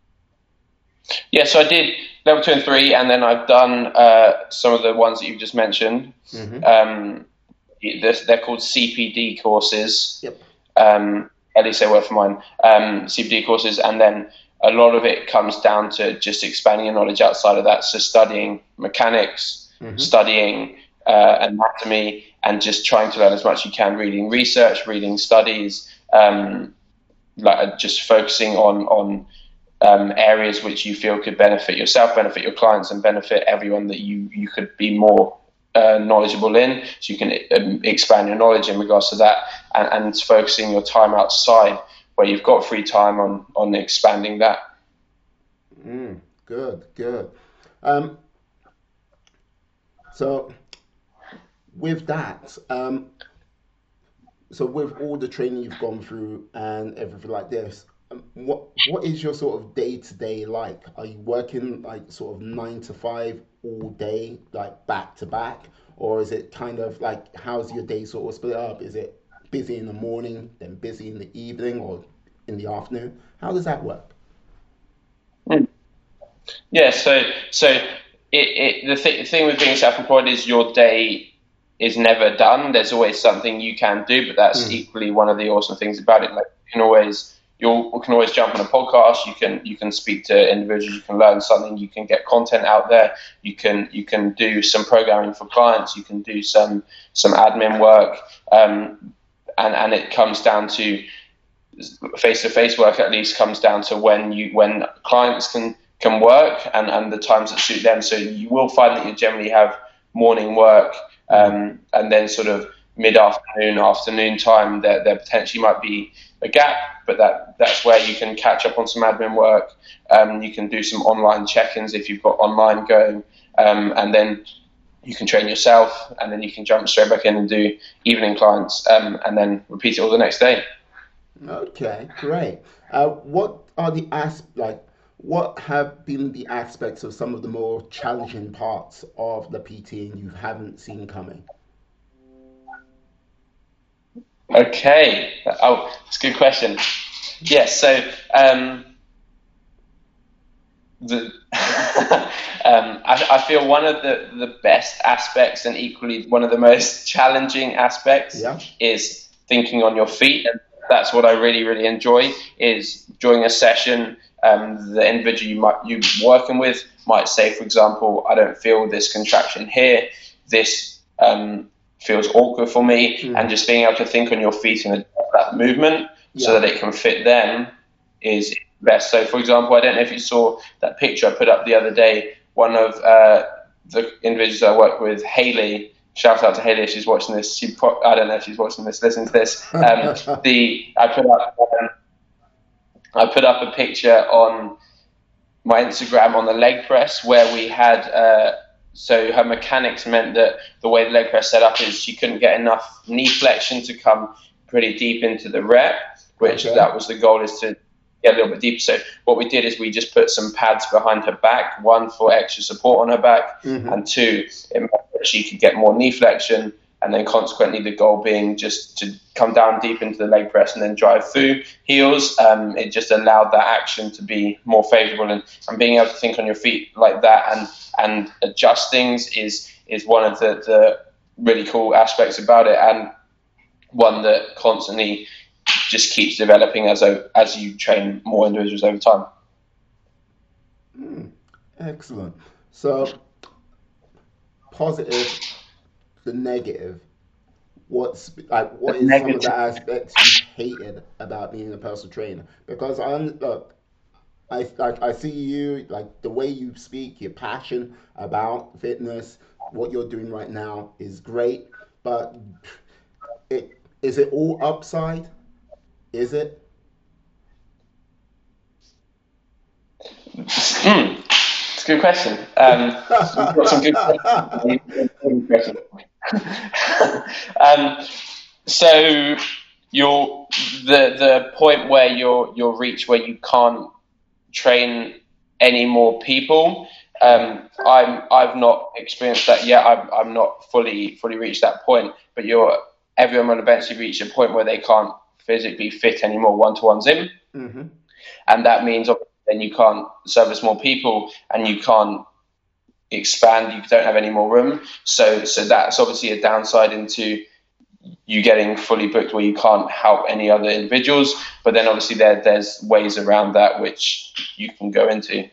B: Yeah, so I did level two and three, and then I've done uh, some of the ones that you've just mentioned.
A: Mm-hmm.
B: Um, they're, they're called C P D courses.
A: Yep.
B: Um, at least they were for mine. Um, C P D courses, and then a lot of it comes down to just expanding your knowledge outside of that. So studying mechanics,
A: Mm-hmm.
B: studying uh, anatomy, and just trying to learn as much as you can. Reading research, reading studies, um, like just focusing on on um, areas which you feel could benefit yourself, benefit your clients, and benefit everyone that you you could be more uh, knowledgeable in, so you can um, expand your knowledge in regards to that, and, and focusing your time outside where you've got free time on on expanding that.
A: Mm, good, good. Um, so with that, um, so with all the training you've gone through and everything like this, um, what what is your sort of day to day like? Are you working like sort of nine to five all day, like back to back, or is it kind of like how's your day sort of split up? Is it busy in the morning, then busy in the evening, or in the afternoon? How does that work?
B: Mm. Yeah, so so it, it the th- thing with being self-employed is your day is never done. There's always something you can do, but that's
A: Mm,
B: equally one of the awesome things about it. Like you can always you can always jump on a podcast. You can you can speak to individuals. You can learn something. You can get content out there. You can you can do some programming for clients. You can do some some admin work, um, and and it comes down to face-to-face work. At least comes down to when you when clients can can work, and and the times that suit them. So you will find that you generally have morning work,
A: mm,
B: um, and then sort of mid-afternoon, afternoon time, there, there potentially might be a gap, but that, that's where you can catch up on some admin work. Um, you can do some online check-ins if you've got online going, um, and then you can train yourself, and then you can jump straight back in and do evening clients, um, and then repeat it all the next day.
A: Okay, great. Uh, what are the as like what have been the aspects of some of the more challenging parts of the P T and you haven't seen coming?
B: Okay. Oh, it's a good question. Yes. So um, the um, I, I feel one of the, the best aspects and equally one of the most challenging aspects
A: Yeah.
B: is thinking on your feet. And that's what I really, really enjoy is during a session, um, the individual you might you working with might say, for example, I don't feel this contraction here. This um, feels awkward for me. And
A: Mm.
B: just being able to think on your feet and adjust that movement so
A: Yeah.
B: that it can fit them is best. So, for example, I don't know if you saw that picture I put up the other day. One of uh, the individuals I work with, Haley. Shout out to Haley if she's watching this. She, pro- I don't know if she's watching this. Listen to this. Um, the I put up um, I put up a picture on my Instagram on the leg press where we had. Uh, so her mechanics meant that the way the leg press set up is she couldn't get enough knee flexion to come pretty deep into the rep, which
A: Okay.
B: that was the goal is to get a little bit deeper. So what we did is we just put some pads behind her back, one for extra support on her back,
A: Hmm.
B: and two, it meant that she could get more knee flexion, and then consequently the goal being just to come down deep into the leg press and then drive through heels. Um, it just allowed that action to be more favourable, and, and being able to think on your feet like that and and adjust things is is one of the, the really cool aspects about it, and one that constantly just keeps developing as as you train more individuals over time.
A: Mm. Excellent. So positive, the negative. What's like?
B: The
A: What is some of the
B: negative.
A: aspects you hated about being a personal trainer? Because I un- look, I like I see you like the way you speak, your passion about fitness, what you're doing right now is great. But it is it all upside? Is it?
B: Hmm, it's a good question. Um, you've got some good questions. um, so you're the the point where you're you're reached where you can't train any more people.
A: Yeah.
B: Um, I'm I've not experienced that yet. I'm I'm not fully fully reached that point. But you're everyone will eventually reach a point where they can't physically fit any more one to ones in,
A: Hmm.
B: and that means then you can't service more people and you can't expand. You don't have any more room. So so that's obviously a downside into you getting fully booked where you can't help any other individuals. But then obviously there there's ways around that which you can go into.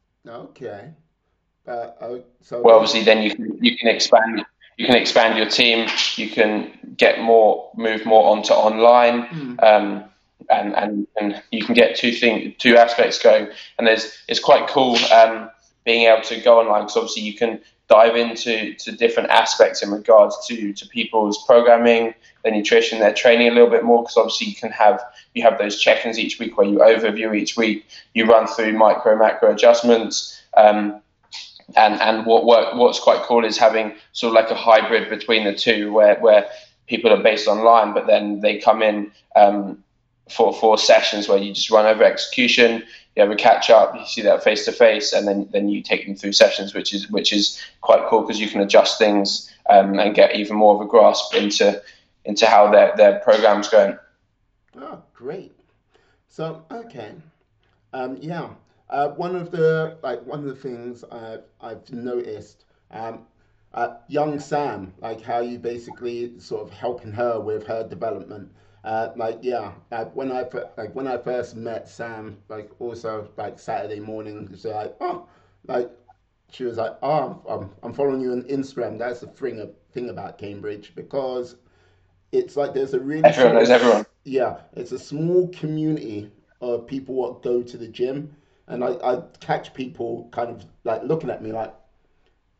A: Okay. Uh, oh, so
B: Well,
A: base.
B: obviously then you can you can expand you can expand your team. You can get more move more onto online.
A: Mm.
B: Um, and, and, and you can get two thing two aspects going, and there's it's quite cool um, being able to go online because obviously you can dive into to different aspects in regards to, to people's programming, their nutrition, their training a little bit more because obviously you can have you have those check-ins each week where you overview each week, you run through micro macro adjustments. Um, and and what work, what's quite cool is having sort of like a hybrid between the two where where people are based online but then they come in um, for for sessions where you just run over execution, you have a catch up, you see that face to face, and then then you take them through sessions, which is which is quite cool because you can adjust things um, and get even more of a grasp into into how their their program's going.
A: Oh, great. So okay. Um, yeah. Uh, one of the like one of the things I've I've noticed, um, uh, young Sam, like how you basically sort of helping her with her development. Uh, like yeah, uh, when I fir- like when I first met Sam, like also like Saturday morning, she's like oh, like she was like oh, I'm I'm following you on Instagram. That's the thing thing about Cambridge because it's like there's a really
B: Everyone
A: sort
B: knows
A: of
B: everyone.
A: yeah, it's a small community of people that go to the gym, and I, I catch people kind of like looking at me like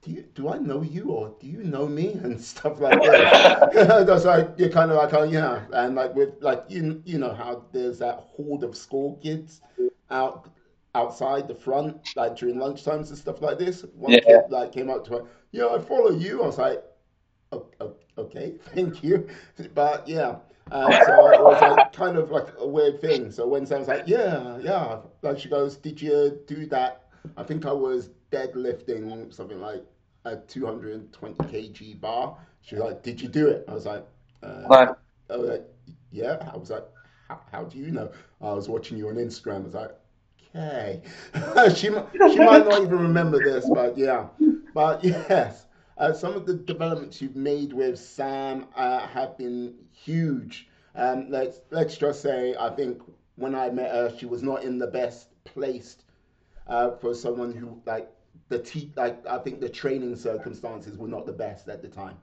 A: do you do I know you or do you know me and stuff like this. That's like you're kind of like, oh yeah, and like with like you you know how there's that horde of school kids out outside the front like during lunchtimes and stuff like this. One
B: Yeah.
A: kid like came up to her, yeah, I follow you. I was like, "O- o- okay, thank you, but yeah. And so it was like kind of like a weird thing. So when someone's like, yeah, yeah, like she goes, did you do that? I think I was deadlifting something like a two hundred twenty kilogram bar. She was like, did you do it? I was like, uh,
B: No.
A: I was like, yeah. I was like, how, how do you know? I was watching you on Instagram. I was like, okay. she, mi- she might not even remember this, but yeah. But yes, uh, some of the developments you've made with Sam uh, have been huge. Um, let's let's just say I think when I met her, she was not in the best placed uh, for someone who like the te- like I think the training circumstances were not the best at the time.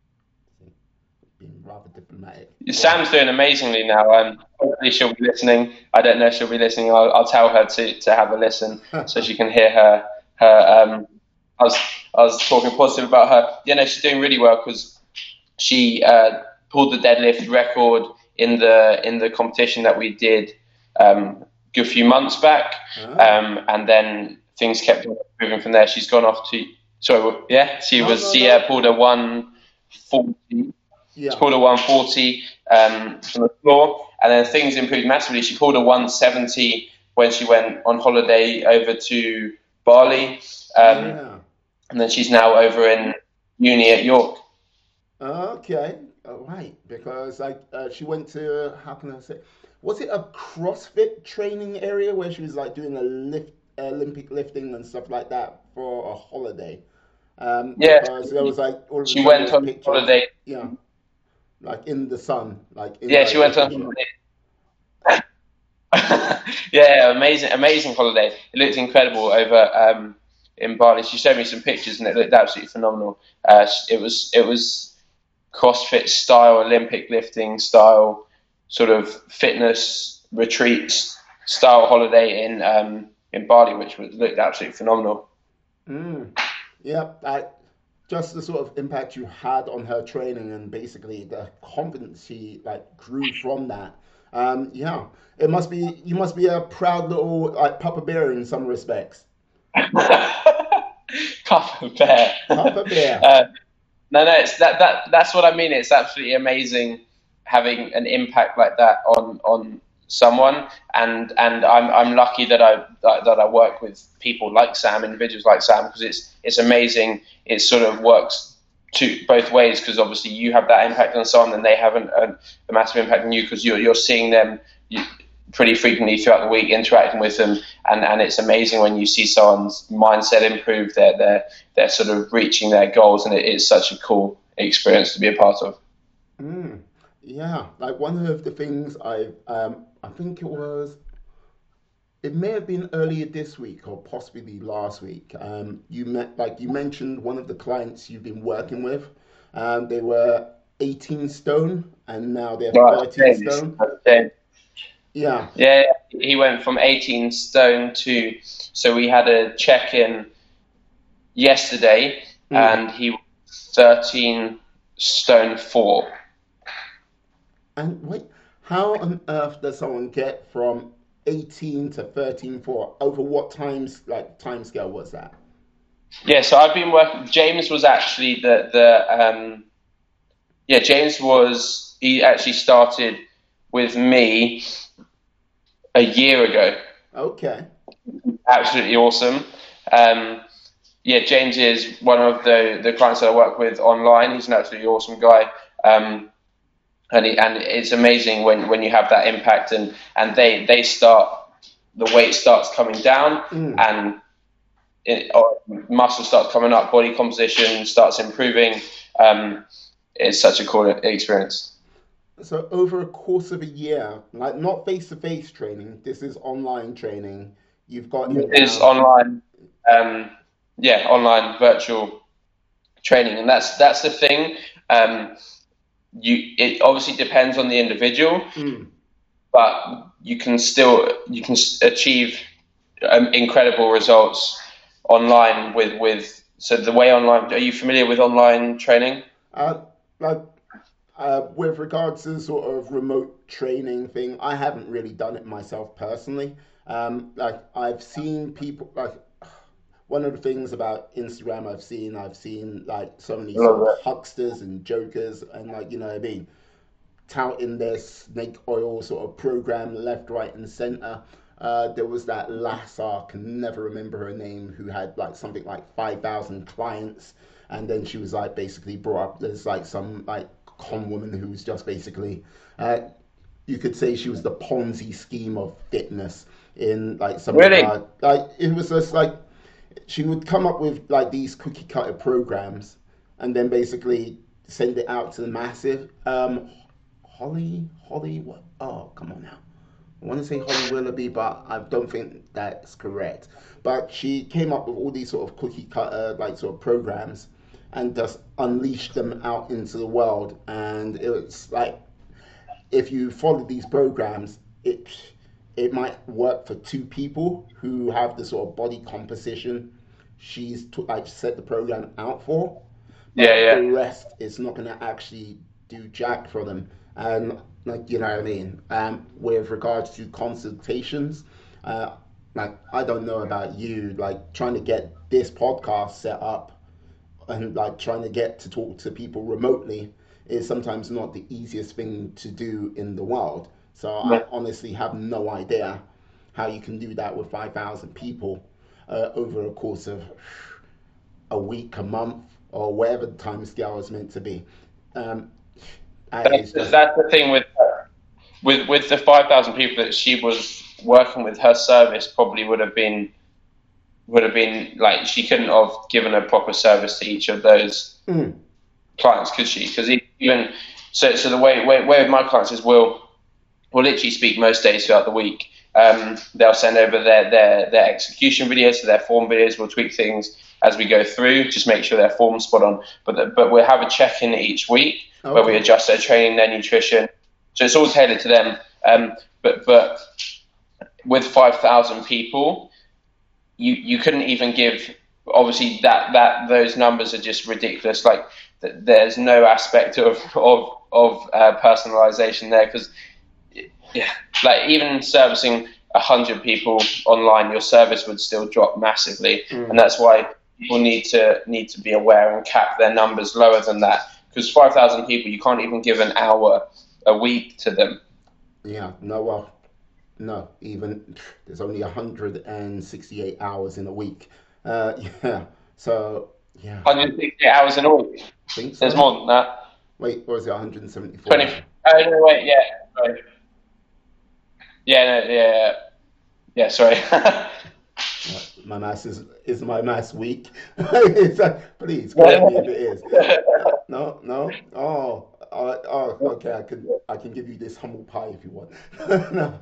A: Being rather diplomatic. Go on.
B: Sam's doing amazingly now. Um, hopefully she'll be listening. I don't know if she'll be listening. I'll, I'll tell her to, to have a listen so she can hear her. her um, I was I was talking positive about her. Yeah, no, she's doing really well because she uh, pulled the deadlift record in the in the competition that we did um, a good few months back,
A: Ah.
B: um, and then things kept moving from there. She's gone off to sorry, yeah, she
A: No,
B: was
A: no,
B: she uh,
A: no.
B: pulled a one forty. She
A: Yeah.
B: pulled a one forty um, from the floor, and then things improved massively. She pulled a one seventy when she went on holiday over to Bali, um,
A: Yeah.
B: and then she's now over in uni at York.
A: Okay. All right. Because like uh, she went to how can I say? Was it a CrossFit training area where she was like doing a lift, Olympic lifting and stuff like that for a holiday? Um,
B: Yeah,
A: because there was like all of a
B: she
A: sudden there
B: went
A: was
B: on
A: pictures,
B: holiday.
A: yeah, like in the sun, like in
B: Yeah,
A: like
B: she went on
A: Photoshop.
B: holiday. Yeah, amazing, amazing holiday. It looked incredible over um, in Bali. She showed me some pictures, and it looked absolutely phenomenal. Uh, it was it was CrossFit style, Olympic lifting style, sort of fitness retreats style holiday in um, in Bali, which was looked absolutely phenomenal.
A: Mm. Yeah, I, just the sort of impact you had on her training and basically the confidence she like grew from that. Um, yeah, it must be you must be a proud little like Papa Bear in some respects.
B: Cup of bear.
A: Papa Bear.
B: uh, no, no, it's that that that's what I mean. It's absolutely amazing having an impact like that on on someone, and and I'm I'm lucky that I that, that I work with people like Sam, individuals like Sam, because it's it's amazing. It sort of works to both ways because obviously you have that impact on someone, and they have an, a, a massive impact on you because you're you're seeing them. You, pretty frequently throughout the week interacting with them, and, and it's amazing when you see someone's mindset improve, they're, they're, they're sort of reaching their goals, and it is such a cool experience to be a part of.
A: Mm. Yeah, like one of the things I um I think it was it may have been earlier this week or possibly last week. Um, you met like you mentioned one of the clients you've been working with. Um, they were eighteen stone and now they're
B: Right,
A: thirteen
B: James.
A: stone.
B: James.
A: Yeah.
B: Yeah, he went from eighteen stone to, so we had a check-in yesterday,
A: Mm.
B: and he was thirteen stone four.
A: And wait, how on earth does someone get from eighteen to thirteen four? Over what times like time scale was that?
B: Yeah, so I've been working. James was actually the the um, yeah, James was he actually started with me a year ago.
A: Okay.
B: Absolutely awesome. Um, yeah, James is one of the, the clients that I work with online. He's an absolutely awesome guy. Um, and he, and it's amazing when, when you have that impact and, and they, they start, the weight starts coming down
A: Mm.
B: and it, or muscle starts coming up, body composition starts improving. Um, it's such a cool experience.
A: So over a course of a year, like not face-to-face training, this is online training. You've got him
B: It's
A: down.
B: online, um, yeah, online virtual training, and that's that's the thing. Um, you it obviously depends on the individual,
A: Mm.
B: but you can still you can achieve um, incredible results online with with so the way online, are you familiar with online training?
A: Uh, like uh, with regards to sort of remote training thing, I haven't really done it myself personally. Um, like I've seen people like one of the things about Instagram I've seen, I've seen like so many
B: I love
A: sort of
B: that.
A: hucksters and jokers and like you know what I mean, touting their snake oil sort of program left, right, and center. Uh, there was that lass, I can never remember her name, who had like something like five thousand clients, and then she was like basically brought up as like some like con woman who was just basically, uh, you could say she was the Ponzi scheme of fitness in like some of
B: Really?
A: her, like it was just like she would come up with like these cookie cutter programs and then basically send it out to the massive. Um, Holly, Holly, what? Oh, come on now. I want to say Holly Willoughby, but I don't think that's correct. But she came up with all these sort of cookie cutter, like sort of programs, and just unleashed them out into the world. And it was like, if you follow these programs, it it might work for two people who have the sort of body composition she's t- like set the program out for,
B: Yeah,
A: but the
B: yeah.
A: rest is not going to actually do jack for them. And like you know what I mean. Um, with regards to consultations, uh, like I don't know about you, like trying to get this podcast set up and like trying to get to talk to people remotely is sometimes not the easiest thing to do in the world. So I
B: Yeah.
A: honestly have no idea how you can do that with five thousand people uh, over a course of a week, a month, or whatever the time scale is meant to be. Um, that
B: That's
A: is
B: the,
A: just,
B: that's the thing with with with the five thousand people that she was working with. Her service probably would have been would have been like she couldn't have given a proper service to each of those
A: mm,
B: clients, could she? Because even so, so the way, way way with my clients is we'll we'll literally speak most days throughout the week. Um, they'll send over their, their their execution videos, so their form videos. We'll tweak things as we go through, just make sure their form's spot on. But the, but we'll have a check in each week where we
A: okay.
B: adjust their training, their nutrition. So it's all tailored to them. Um, but but with five thousand people, you you couldn't even give. Obviously, that that those numbers are just ridiculous. Like th- there's no aspect of of of uh, personalization there because yeah, like even servicing a hundred people online, your service would still drop massively, and
A: Mm,
B: that's why people need to need to be aware and cap their numbers lower than that. Because five thousand people, you can't even give an hour a week to them.
A: yeah, no, well, no, even there's only one hundred sixty-eight hours in a week. Uh, yeah, so yeah,
B: one hundred sixty hours in a week.
A: I think
B: There's
A: so.
B: more than that.
A: Wait, or is it
B: twenty.
A: one hundred seventy-four?
B: Oh no, wait, yeah, sorry. Yeah, no, yeah, yeah, yeah. Sorry.
A: Uh, my maths is is my maths weak. It's like, please correct me if it is. Uh, no, no. Oh, uh, oh, okay. I can I can give you this humble pie if you want. No.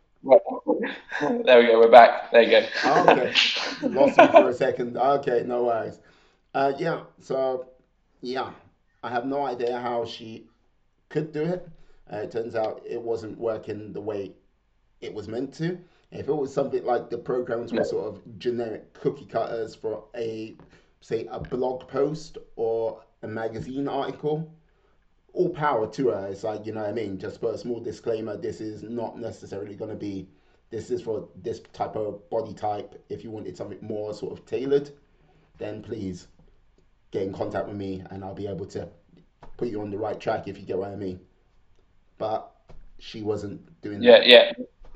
B: There we go. We're back. There you go.
A: Oh, okay. You lost me for a second. Okay, no worries. Uh, yeah. So, yeah, I have no idea how she could do it. Uh, it turns out it wasn't working the way it was meant to. If it was something like the programs were
B: No.
A: sort of generic cookie cutters for a, say, a blog post or a magazine article, all power to her. It's like, you know what I mean? Just put a small disclaimer. This is not necessarily going to be, this is for this type of body type. If you wanted something more sort of tailored, then please get in contact with me and I'll be able to put you on the right track if you get what I mean. But she wasn't doing
B: Yeah,
A: that.
B: yeah.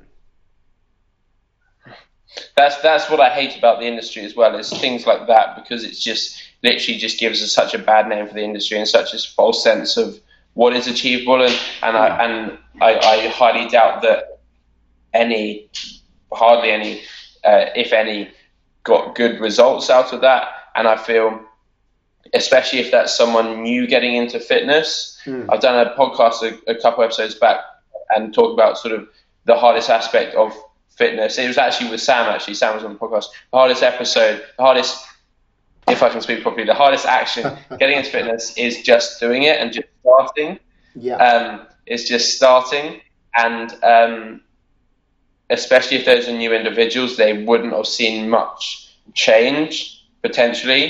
B: That's that's what I hate about the industry as well. Is things like that because it's just literally just gives us such a bad name for the industry and such a false sense of what is achievable. And and I
A: Mm,
B: and I, I highly doubt that any, hardly any, uh, if any, got good results out of that. And I feel, especially if that's someone new getting into fitness.
A: mm,
B: I've done a podcast a, a couple episodes back and talked about sort of the hardest aspect of fitness. It was actually with Sam. Actually, Sam was on the podcast. The hardest episode, the hardest, if I can speak properly, the hardest action getting into fitness is just doing it and just starting.
A: yeah.
B: Um, it's just starting, and um, especially if those are new individuals, they wouldn't have seen much change potentially.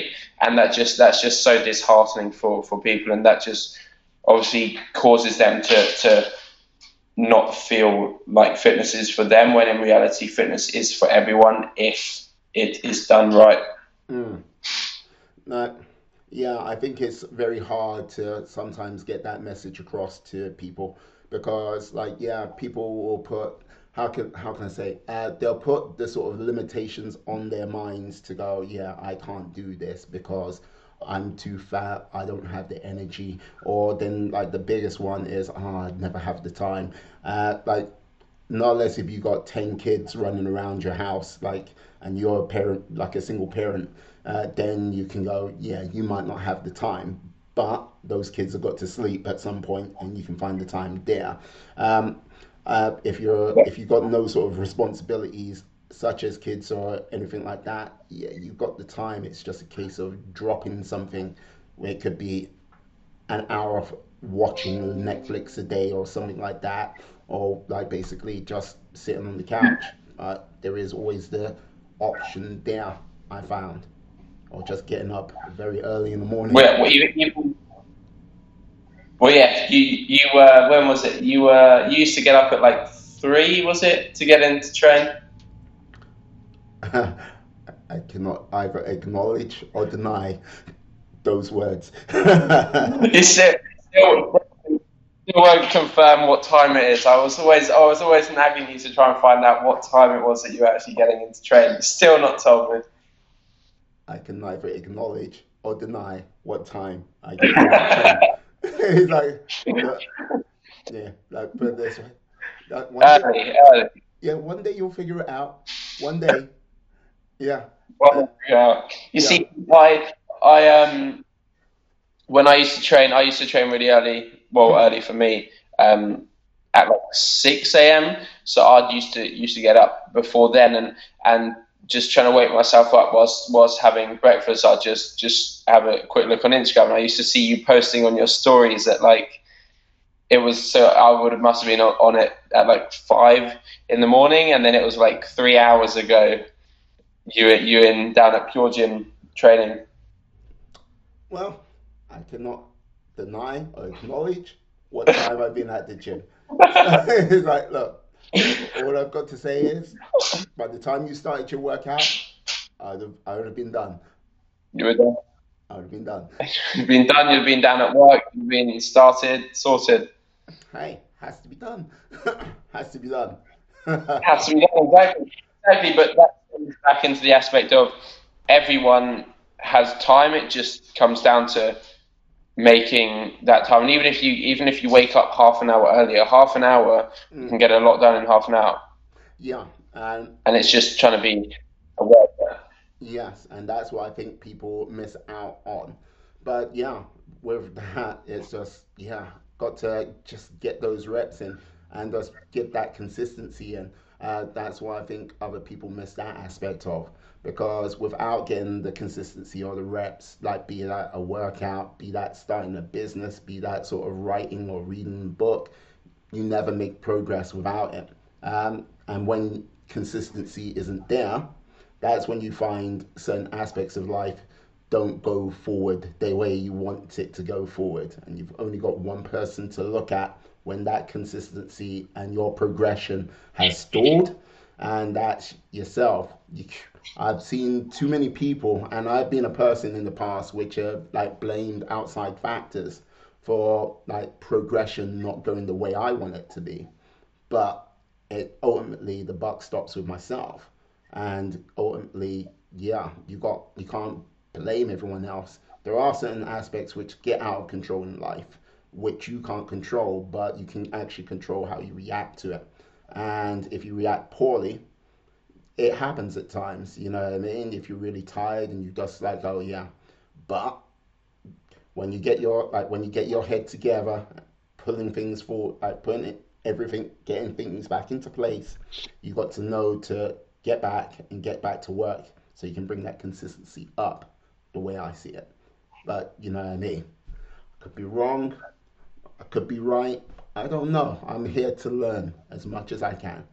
B: and that just that's just so disheartening for for people, and that just obviously causes them to to not feel like fitness is for them, when in reality fitness is for everyone if it is done right.
A: Mm. No, yeah, I think it's very hard to sometimes get that message across to people because, like, yeah, people will put how can how can I say uh, they'll put the sort of limitations on their minds to go, yeah, I can't do this because I'm too fat, I don't have the energy, or then like the biggest one is, oh, I'd never have the time. Uh, like not less if you got ten kids running around your house, like, and you're a parent, like a single parent, uh, then you can go, yeah, you might not have the time, but those kids have got to sleep at some point and you can find the time there. um, uh, if you're if you've got no sort of responsibilities such as kids or anything like that, yeah, you've got the time. It's just a case of dropping something where it could be an hour of watching Netflix a day or something like that, or like basically just sitting on the couch. Uh, there is always the option there, I found, or just getting up very early in the morning.
B: Well, well, you, you, well yeah, you you uh, when was it? You uh, you used to get up at like three, was it, to get into train?
A: I cannot either acknowledge or deny those words.
B: You still, still, still won't confirm what time it is. I was always I was always nagging you to try and find out what time it was that you were actually getting into train. You've still not told me.
A: I can neither acknowledge or deny what time I get to that train. It's like, uh, yeah, like put it this way. Like one day,
B: Early, early.
A: yeah, one day you'll figure it out. One day, yeah, uh,
B: Well, yeah. You
A: yeah.
B: see, I I um when I used to train, I used to train really early. Well, early for me, um, at like six a m. So I used to used to get up before then, and and just trying to wake myself up whilst whilst having breakfast. I'd just just have a quick look on Instagram, and I used to see you posting on your stories that like it was so I would have must have been on, on it at like five in the morning, and then it was like three hours ago. You you in down at Pure Gym training.
A: Well, I cannot deny or acknowledge what time I've been at the gym. So it's like, look, all I've got to say is, by the time you started your workout, I'd have, I would have been done.
B: You were done.
A: I would have been done.
B: You've been done. You've been down at work. You've been started, sorted.
A: Hey, has to be done. Has to be done.
B: Has to be done, exactly. Exactly, but that comes back into the aspect of everyone has time. It just comes down to making that time. And even if you even if you wake up half an hour earlier, half an hour you can
A: Mm,
B: get a lot done in half an hour.
A: yeah, and
B: And it's just trying to be aware of that.
A: yes, and that's what I think people miss out on. But yeah, with that, it's just, yeah, got to just get those reps in and just get that consistency in. Uh, that's what I think other people miss that aspect of. Because without getting the consistency or the reps, like be that a workout, be that starting a business, be that sort of writing or reading a book, you never make progress without it. Um, and when consistency isn't there, that's when you find certain aspects of life don't go forward the way you want it to go forward. And you've only got one person to look at when that consistency and your progression has stalled, and that's yourself. You, I've seen too many people, and I've been a person in the past which have like blamed outside factors for like progression not going the way I want it to be. But it ultimately the buck stops with myself, and ultimately, yeah, you got you can't blame everyone else. There are certain aspects which get out of control in life, which you can't control, but you can actually control how you react to it. And if you react poorly, it happens at times. You know what I mean? If you're really tired and you just like, oh yeah, but when you get your like when you get your head together, pulling things forward, like putting it, everything, getting things back into place, you got to know to get back and get back to work so you can bring that consistency up the way I see it. But you know what I mean? I could be wrong, I could be right. I don't know. I'm here to learn as much as I can.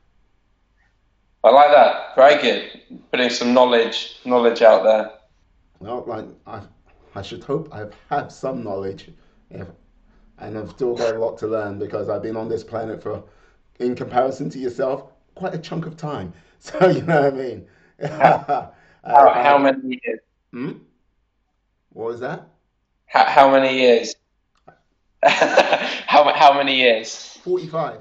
B: I like that. Very good. Putting some knowledge knowledge out there.
A: Well, like I, I should hope I have some knowledge, if, and I've still got a lot to learn because I've been on this planet for, in comparison to yourself, quite a chunk of time. So you know what I mean.
B: How,
A: I've
B: how, how
A: had,
B: many years?
A: hmm? What was that?
B: How, how many years? how how many years?
A: Forty-five.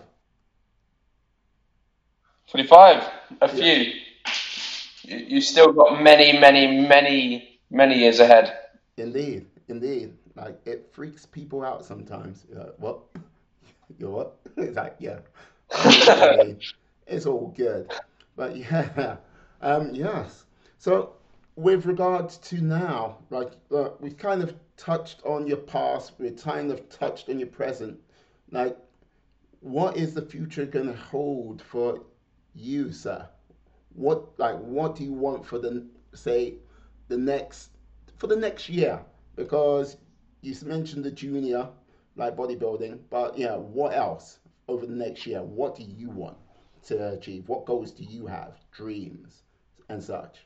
B: Forty-five. A
A: Yeah,
B: few. You, you still got many, many, many, many years ahead.
A: indeed, indeed. Like it freaks people out sometimes. You're like, what? You're what? It's like, yeah. But you know what I mean? It's all good. But yeah, um, yes. So with regards to now, like uh, we've kind of touched on your past, we've kind of touched on your present. Like, what is the future going to hold for you, sir? What like what do you want for the say the next for the next year? Because you mentioned the junior like bodybuilding, but yeah, what else over the next year? What do you want to achieve? What goals do you have? Dreams and such.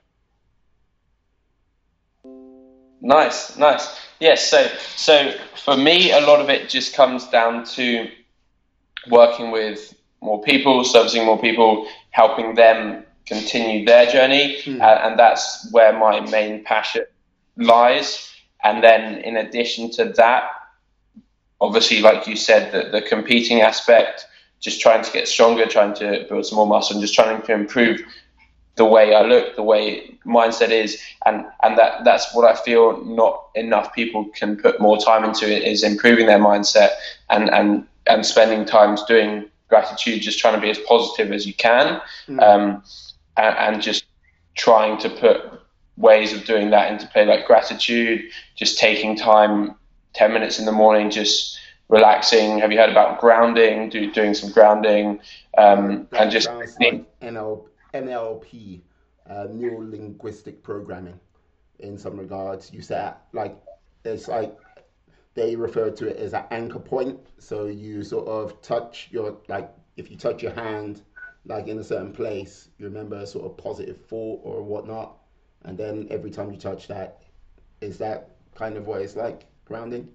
B: Nice, nice. Yes, so so for me, a lot of it just comes down to working with more people, servicing more people, helping them continue their journey, uh,
A: Mm,
B: and that's where my main passion lies. And then, in addition to that, obviously, like you said, the, the competing aspect, just trying to get stronger, trying to build some more muscle, and just trying to improve the way I look, the way mindset is, and and that that's what I feel not enough people can put more time into it is improving their mindset and and and spending times doing gratitude, just trying to be as positive as you can,
A: mm,
B: um, and, and just trying to put ways of doing that into play, like gratitude, just taking time, ten minutes in the morning, just relaxing. Have you heard about grounding? Do doing some grounding,
A: uh,
B: um, and
A: that
B: just
A: sounds like N L, N L P, uh, neuro linguistic programming in some regards. You said like it's like they refer to it as an anchor point. So you sort of touch your like if you touch your hand like in a certain place, you remember a sort of positive thought or whatnot, and then every time you touch that, is that kind of what it's like grounding,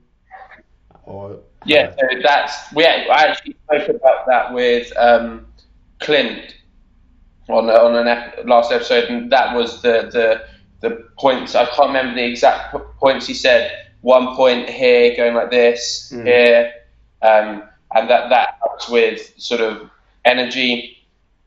A: or have
B: Yeah,
A: I?
B: so that's we act- I actually spoke about that with um, Clint on on an ep- last episode, and that was the the the points. I can't remember the exact p- points he said. One point here, going like this
A: Mm,
B: here, um, and that that helps with sort of energy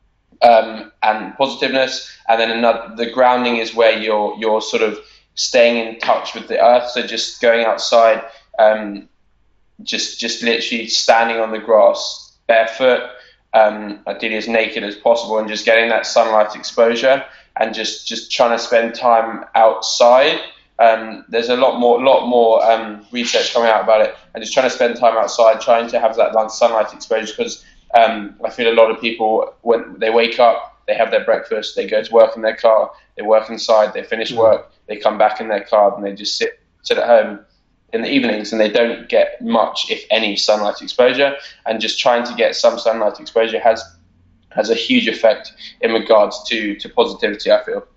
B: um, and positiveness. And then another, the grounding is where you're you're sort of staying in touch with the earth. So just going outside. Um, just just literally standing on the grass barefoot, um, ideally as naked as possible, and just getting that sunlight exposure, and just just trying to spend time outside. Um, there's a lot more lot more um, research coming out about it, and just trying to spend time outside, trying to have that like, sunlight exposure, because um, I feel a lot of people when they wake up, they have their breakfast, they go to work in their car, they work inside, they finish
A: mm,
B: work, they come back in their car, and they just sit sit at home in the evenings, and they don't get much, if any, sunlight exposure. And just trying to get some sunlight exposure has has a huge effect in regards to to positivity, I feel.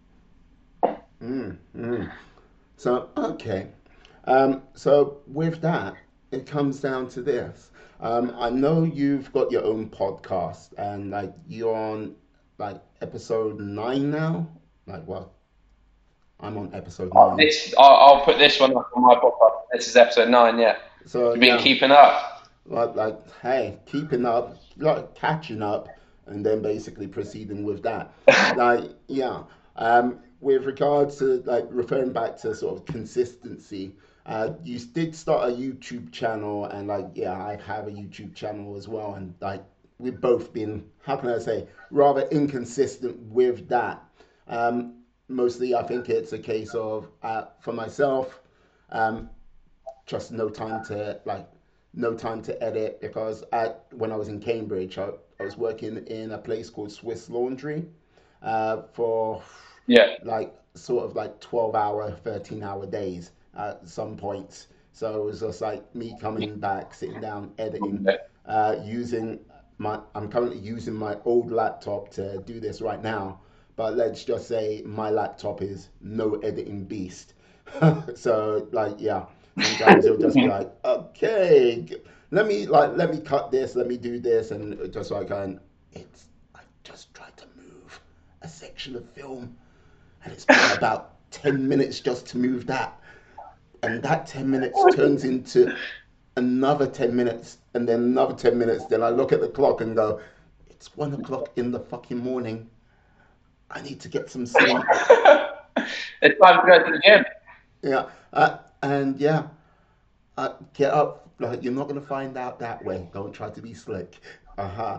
A: mm, mm. So okay, um, so with that, it comes down to this. Um, I know you've got your own podcast, and like you're on like episode nine now. Like, well, I'm on episode
B: Uh,
A: nine.
B: this I'll, I'll put this one up on my podcast. This is episode nine. Yeah,
A: So
B: you've been
A: yeah,
B: keeping up.
A: like, like hey, keeping up, like catching up, and then basically proceeding with that. Like, yeah. Um, with regards to like referring back to sort of consistency, uh, you did start a YouTube channel, and like, yeah, I have a YouTube channel as well, and like we've both been, how can I say, rather inconsistent with that. Um, Mostly, I think it's a case of uh, for myself. Um, just no time to like no time to edit because at when I was in Cambridge, I, I was working in a place called Swiss Laundry uh, for
B: Yeah,
A: like sort of like twelve hour, thirteen hour days at some points. So it was just like me coming back, sitting down, editing, uh, using my, I'm currently using my old laptop to do this right now. but let's just say my laptop is no editing beast. So like yeah, sometimes it'll just be like, okay, let me like let me cut this, let me do this, and just like and it's I just tried to move a section of film, and it's been about ten minutes just to move that, and that ten minutes turns into another ten minutes, and then another ten minutes. Then I look at the clock and go, it's one o'clock in the fucking morning. I need to get some sleep.
B: It's time to go to the gym.
A: Yeah, uh, and yeah, uh, get up. Like you're not gonna find out that way. Don't try to be slick. Uh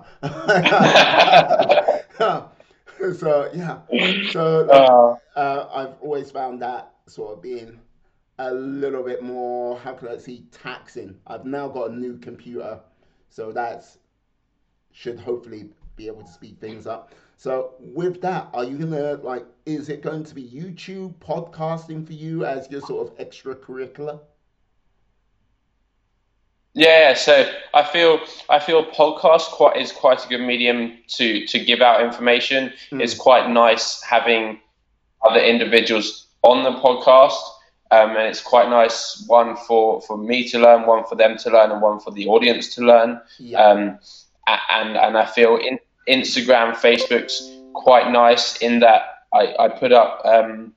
A: huh. So yeah, so like
B: uh,
A: uh, I've always found that sort of being a little bit more, how can I say, taxing. I've now got a new computer, so that's should hopefully be able to speed things up. So with that, are you gonna like? Is it going to be YouTube podcasting for you as your sort of extracurricular?
B: Yeah, so I feel I feel podcast quite is quite a good medium to to give out information. It's
A: Mm,
B: quite nice having other individuals on the podcast, um, and it's quite nice one for for me to learn, one for them to learn, and one for the audience to learn.
A: yeah.
B: Um, and and I feel in Instagram, Facebook's quite nice in that I I put up. Um,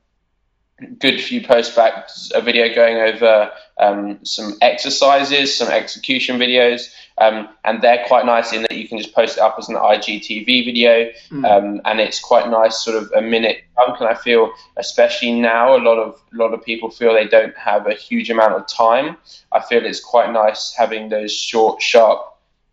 B: good few posts back a video going over um, some exercises, some execution videos, um, and they're quite nice in that you can just post it up as an I G T V video,
A: Mm,
B: um, and it's quite nice, sort of a minute chunk. And I feel, especially now, a lot of a lot of people feel they don't have a huge amount of time. I feel it's quite nice having those short, sharp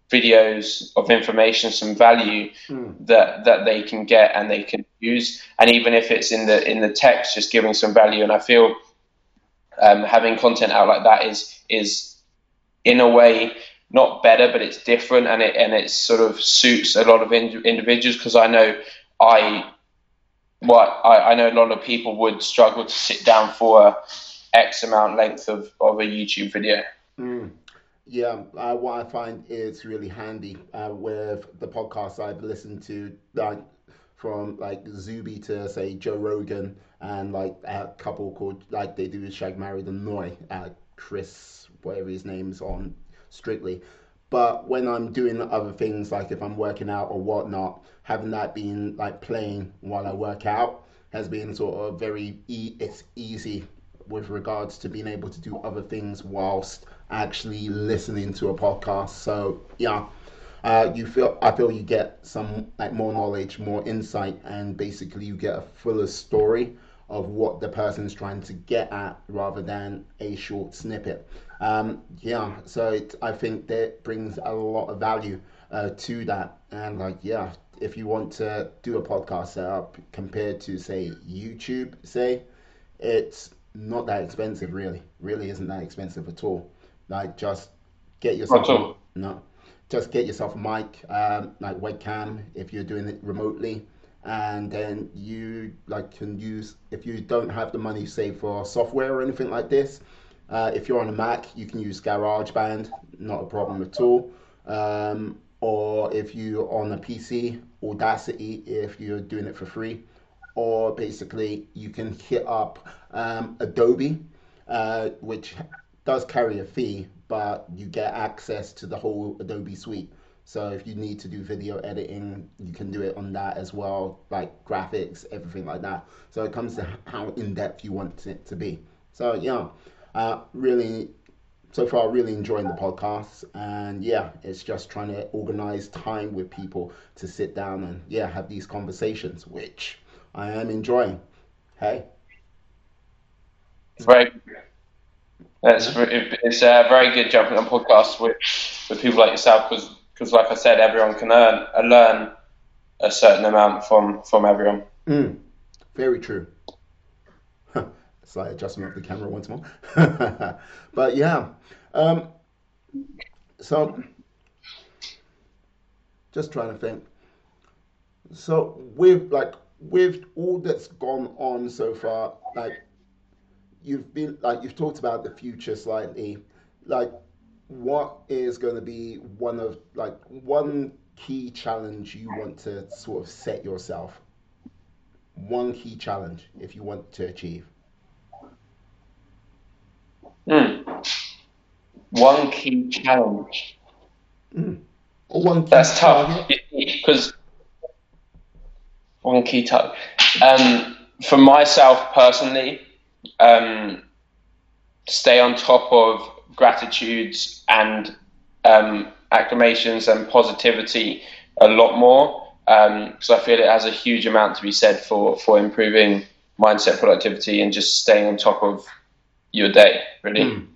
B: videos of information, some value
A: mm,
B: that that they can get and they can use, and even if it's in the in the text, just giving some value. And I feel um, having content out like that is is in a way not better, but it's different, and it and it sort of suits a lot of ind- individuals, because I know I what I, I know a lot of people would struggle to sit down for a X amount length of, of a YouTube video.
A: mm. Yeah, uh, what I find is really handy uh, with the podcasts I've listened to, like from like Zuby to say Joe Rogan, and like a couple called like they do Shag Married and Noi, uh, Chris, whatever his name's on Strictly. But when I'm doing other things, like if I'm working out or whatnot, having that being like playing while I work out has been sort of very e- it's easy with regards to being able to do other things whilst actually listening to a podcast. So yeah, uh, you feel I feel you get some like more knowledge, more insight, and basically you get a fuller story of what the person's trying to get at rather than a short snippet. Um, yeah, so it, I think that brings a lot of value uh, to that. And like yeah, if you want to do a podcast setup compared to say YouTube, say it's not that expensive, really. Really isn't that expensive at all. Like, just get
B: Not
A: yourself
B: at
A: a
B: all.
A: no, just get yourself a mic, um, like webcam, if you're doing it remotely, and then you like can use if you don't have the money, say for software or anything like this. Uh, if you're on a Mac, you can use GarageBand, not a problem at all. Um, or if you're on a P C, Audacity, if you're doing it for free, or basically you can hit up um, Adobe, uh, which does carry a fee, but you get access to the whole Adobe suite. So if you need to do video editing, you can do it on that as well, like graphics, everything like that. So it comes to how in depth you want it to be. So yeah, uh, really, so far really enjoying the podcasts, and yeah, it's just trying to organize time with people to sit down and yeah have these conversations, which I am enjoying. Hey,
B: Very It's
A: yeah.
B: it's uh, very good jumping on podcasts with with people like yourself, because because like I said, everyone can earn uh, learn a certain amount from from everyone.
A: Mm, very true. Slight adjustment of the camera once more. But yeah, um, so just trying to think. So with like with all that's gone on so far, like you've been like you've talked about the future slightly, like what is going to be one of like one key challenge you want to sort of set yourself? one key challenge if you want to achieve.
B: Mm. One key challenge.
A: Mm. Or one key
B: That's
A: target.
B: tough because one key target. Um, for myself personally, um, stay on top of gratitudes and um, acclamations and positivity a lot more because um, I feel it has a huge amount to be said for, for improving mindset, productivity, and just staying on top of your day, really.
A: Mm.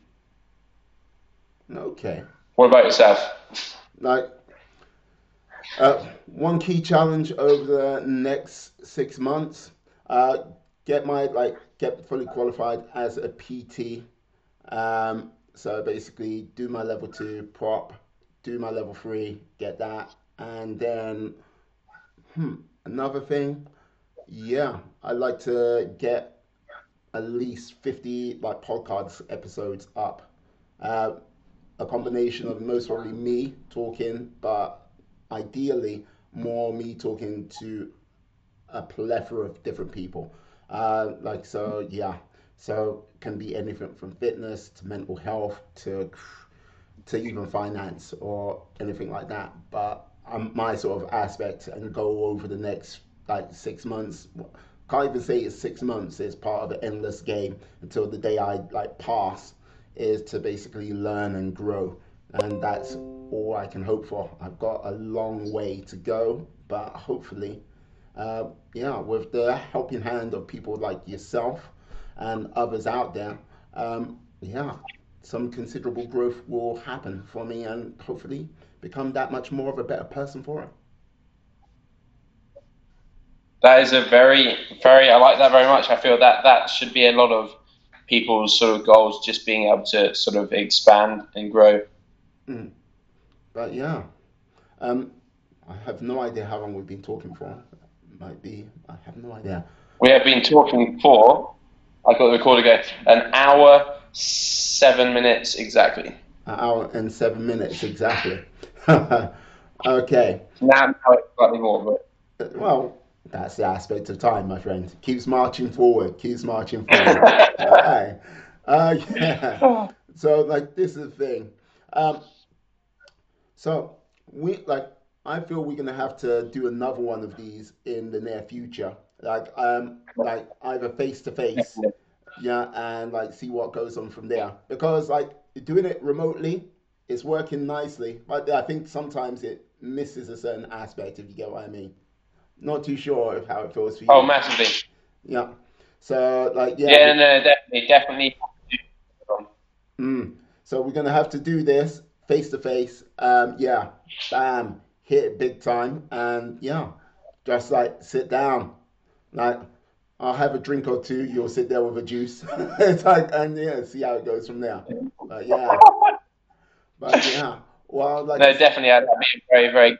A: Okay.
B: What about yourself?
A: Like, uh, one key challenge over the next six months, uh, get my, like, get fully qualified as a P T. Um, so basically, do my level two prop, do my level three, get that, and then hmm, another thing, yeah, I'd like to get at least fifty like podcast episodes up. Uh, a combination of most probably me talking, but ideally more me talking to a plethora of different people. Uh, like so, yeah. So can be anything from fitness to mental health to to even finance or anything like that. But um, my sort of aspect and go over the next like six months. Can't even say it's six months. It's part of an endless game until the day I like pass. Is to basically learn and grow, and that's all I can hope for. I've got a long way to go, but hopefully, uh, yeah, with the helping hand of people like yourself and others out there, um, yeah, some considerable growth will happen for me and hopefully become that much more of a better person for it.
B: That is a very, very, I like that very much. I feel that that should be a lot of people's sort of goals, just being able to sort of expand and grow.
A: Mm. But yeah, um, I have no idea how long we've been talking for. Might be, I have no idea.
B: We have been talking for, I got the record again, an hour, seven minutes exactly.
A: An hour and seven minutes exactly. Okay.
B: Now, now it's slightly more, but
A: Well, that's the aspect of time, my friend. Keeps marching forward. Keeps marching forward. Okay. Uh, yeah. So, like, this is the thing. Um, so we like. I feel we're gonna have to do another one of these in the near future. Like, um, like either face to face, yeah, and like see what goes on from there. Because like doing it remotely is working nicely, but I think sometimes it misses a certain aspect. If you get what I mean. Not too sure of how it feels for
B: oh,
A: you.
B: massively.
A: Yeah. So like yeah.
B: Yeah,
A: We,
B: no, definitely, definitely.
A: mm, so we're gonna have to do this face to face. Um. Yeah. Bam. Hit it big time. And yeah, just like sit down. Like I'll have a drink or two. You'll sit there with a juice. It's like and yeah, see how it goes from there. But yeah. But yeah. Well, like I
B: No,
A: said,
B: definitely, that'd be very, very.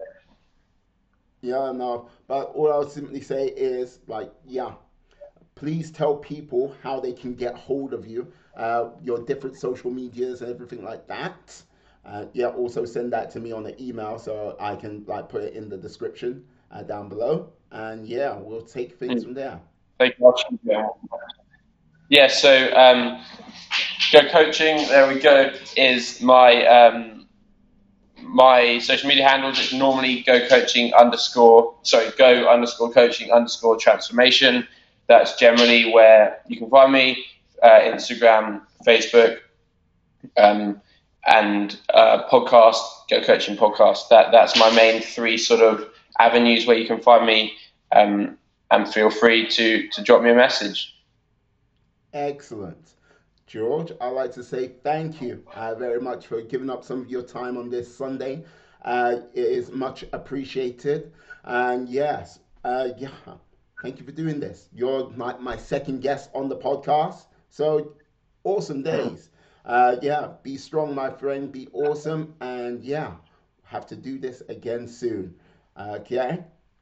A: yeah, no. But all I'll simply say is like yeah. Please tell people how they can get hold of you, uh, your different social medias and everything like that. Uh, yeah, also send that to me on the email so I can like put it in the description uh, down below. And yeah, we'll take things from there.
B: Thank you. Yeah, so um, Go Coaching, there we go, is my um, my social media handles. It's normally Go Coaching underscore, sorry, Go underscore Coaching underscore Transformation. That's generally where you can find me, uh, Instagram, Facebook, um, and uh, podcast, Go Coaching Podcast. That That's my main three sort of avenues where you can find me, um, and feel free to, to drop me a message.
A: Excellent. George, I'd like to say thank you uh, very much for giving up some of your time on this Sunday. Uh, it is much appreciated. And yes, uh, yeah, thank you for doing this. You're my, my second guest on the podcast. So awesome days. Uh, yeah, be strong, my friend. Be awesome. And yeah, have to do this again soon. Okay?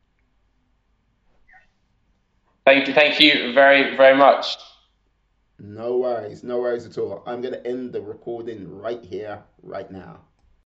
B: Thank you, thank you very, very much.
A: No worries. No worries at all. I'm going to end the recording right here, right now.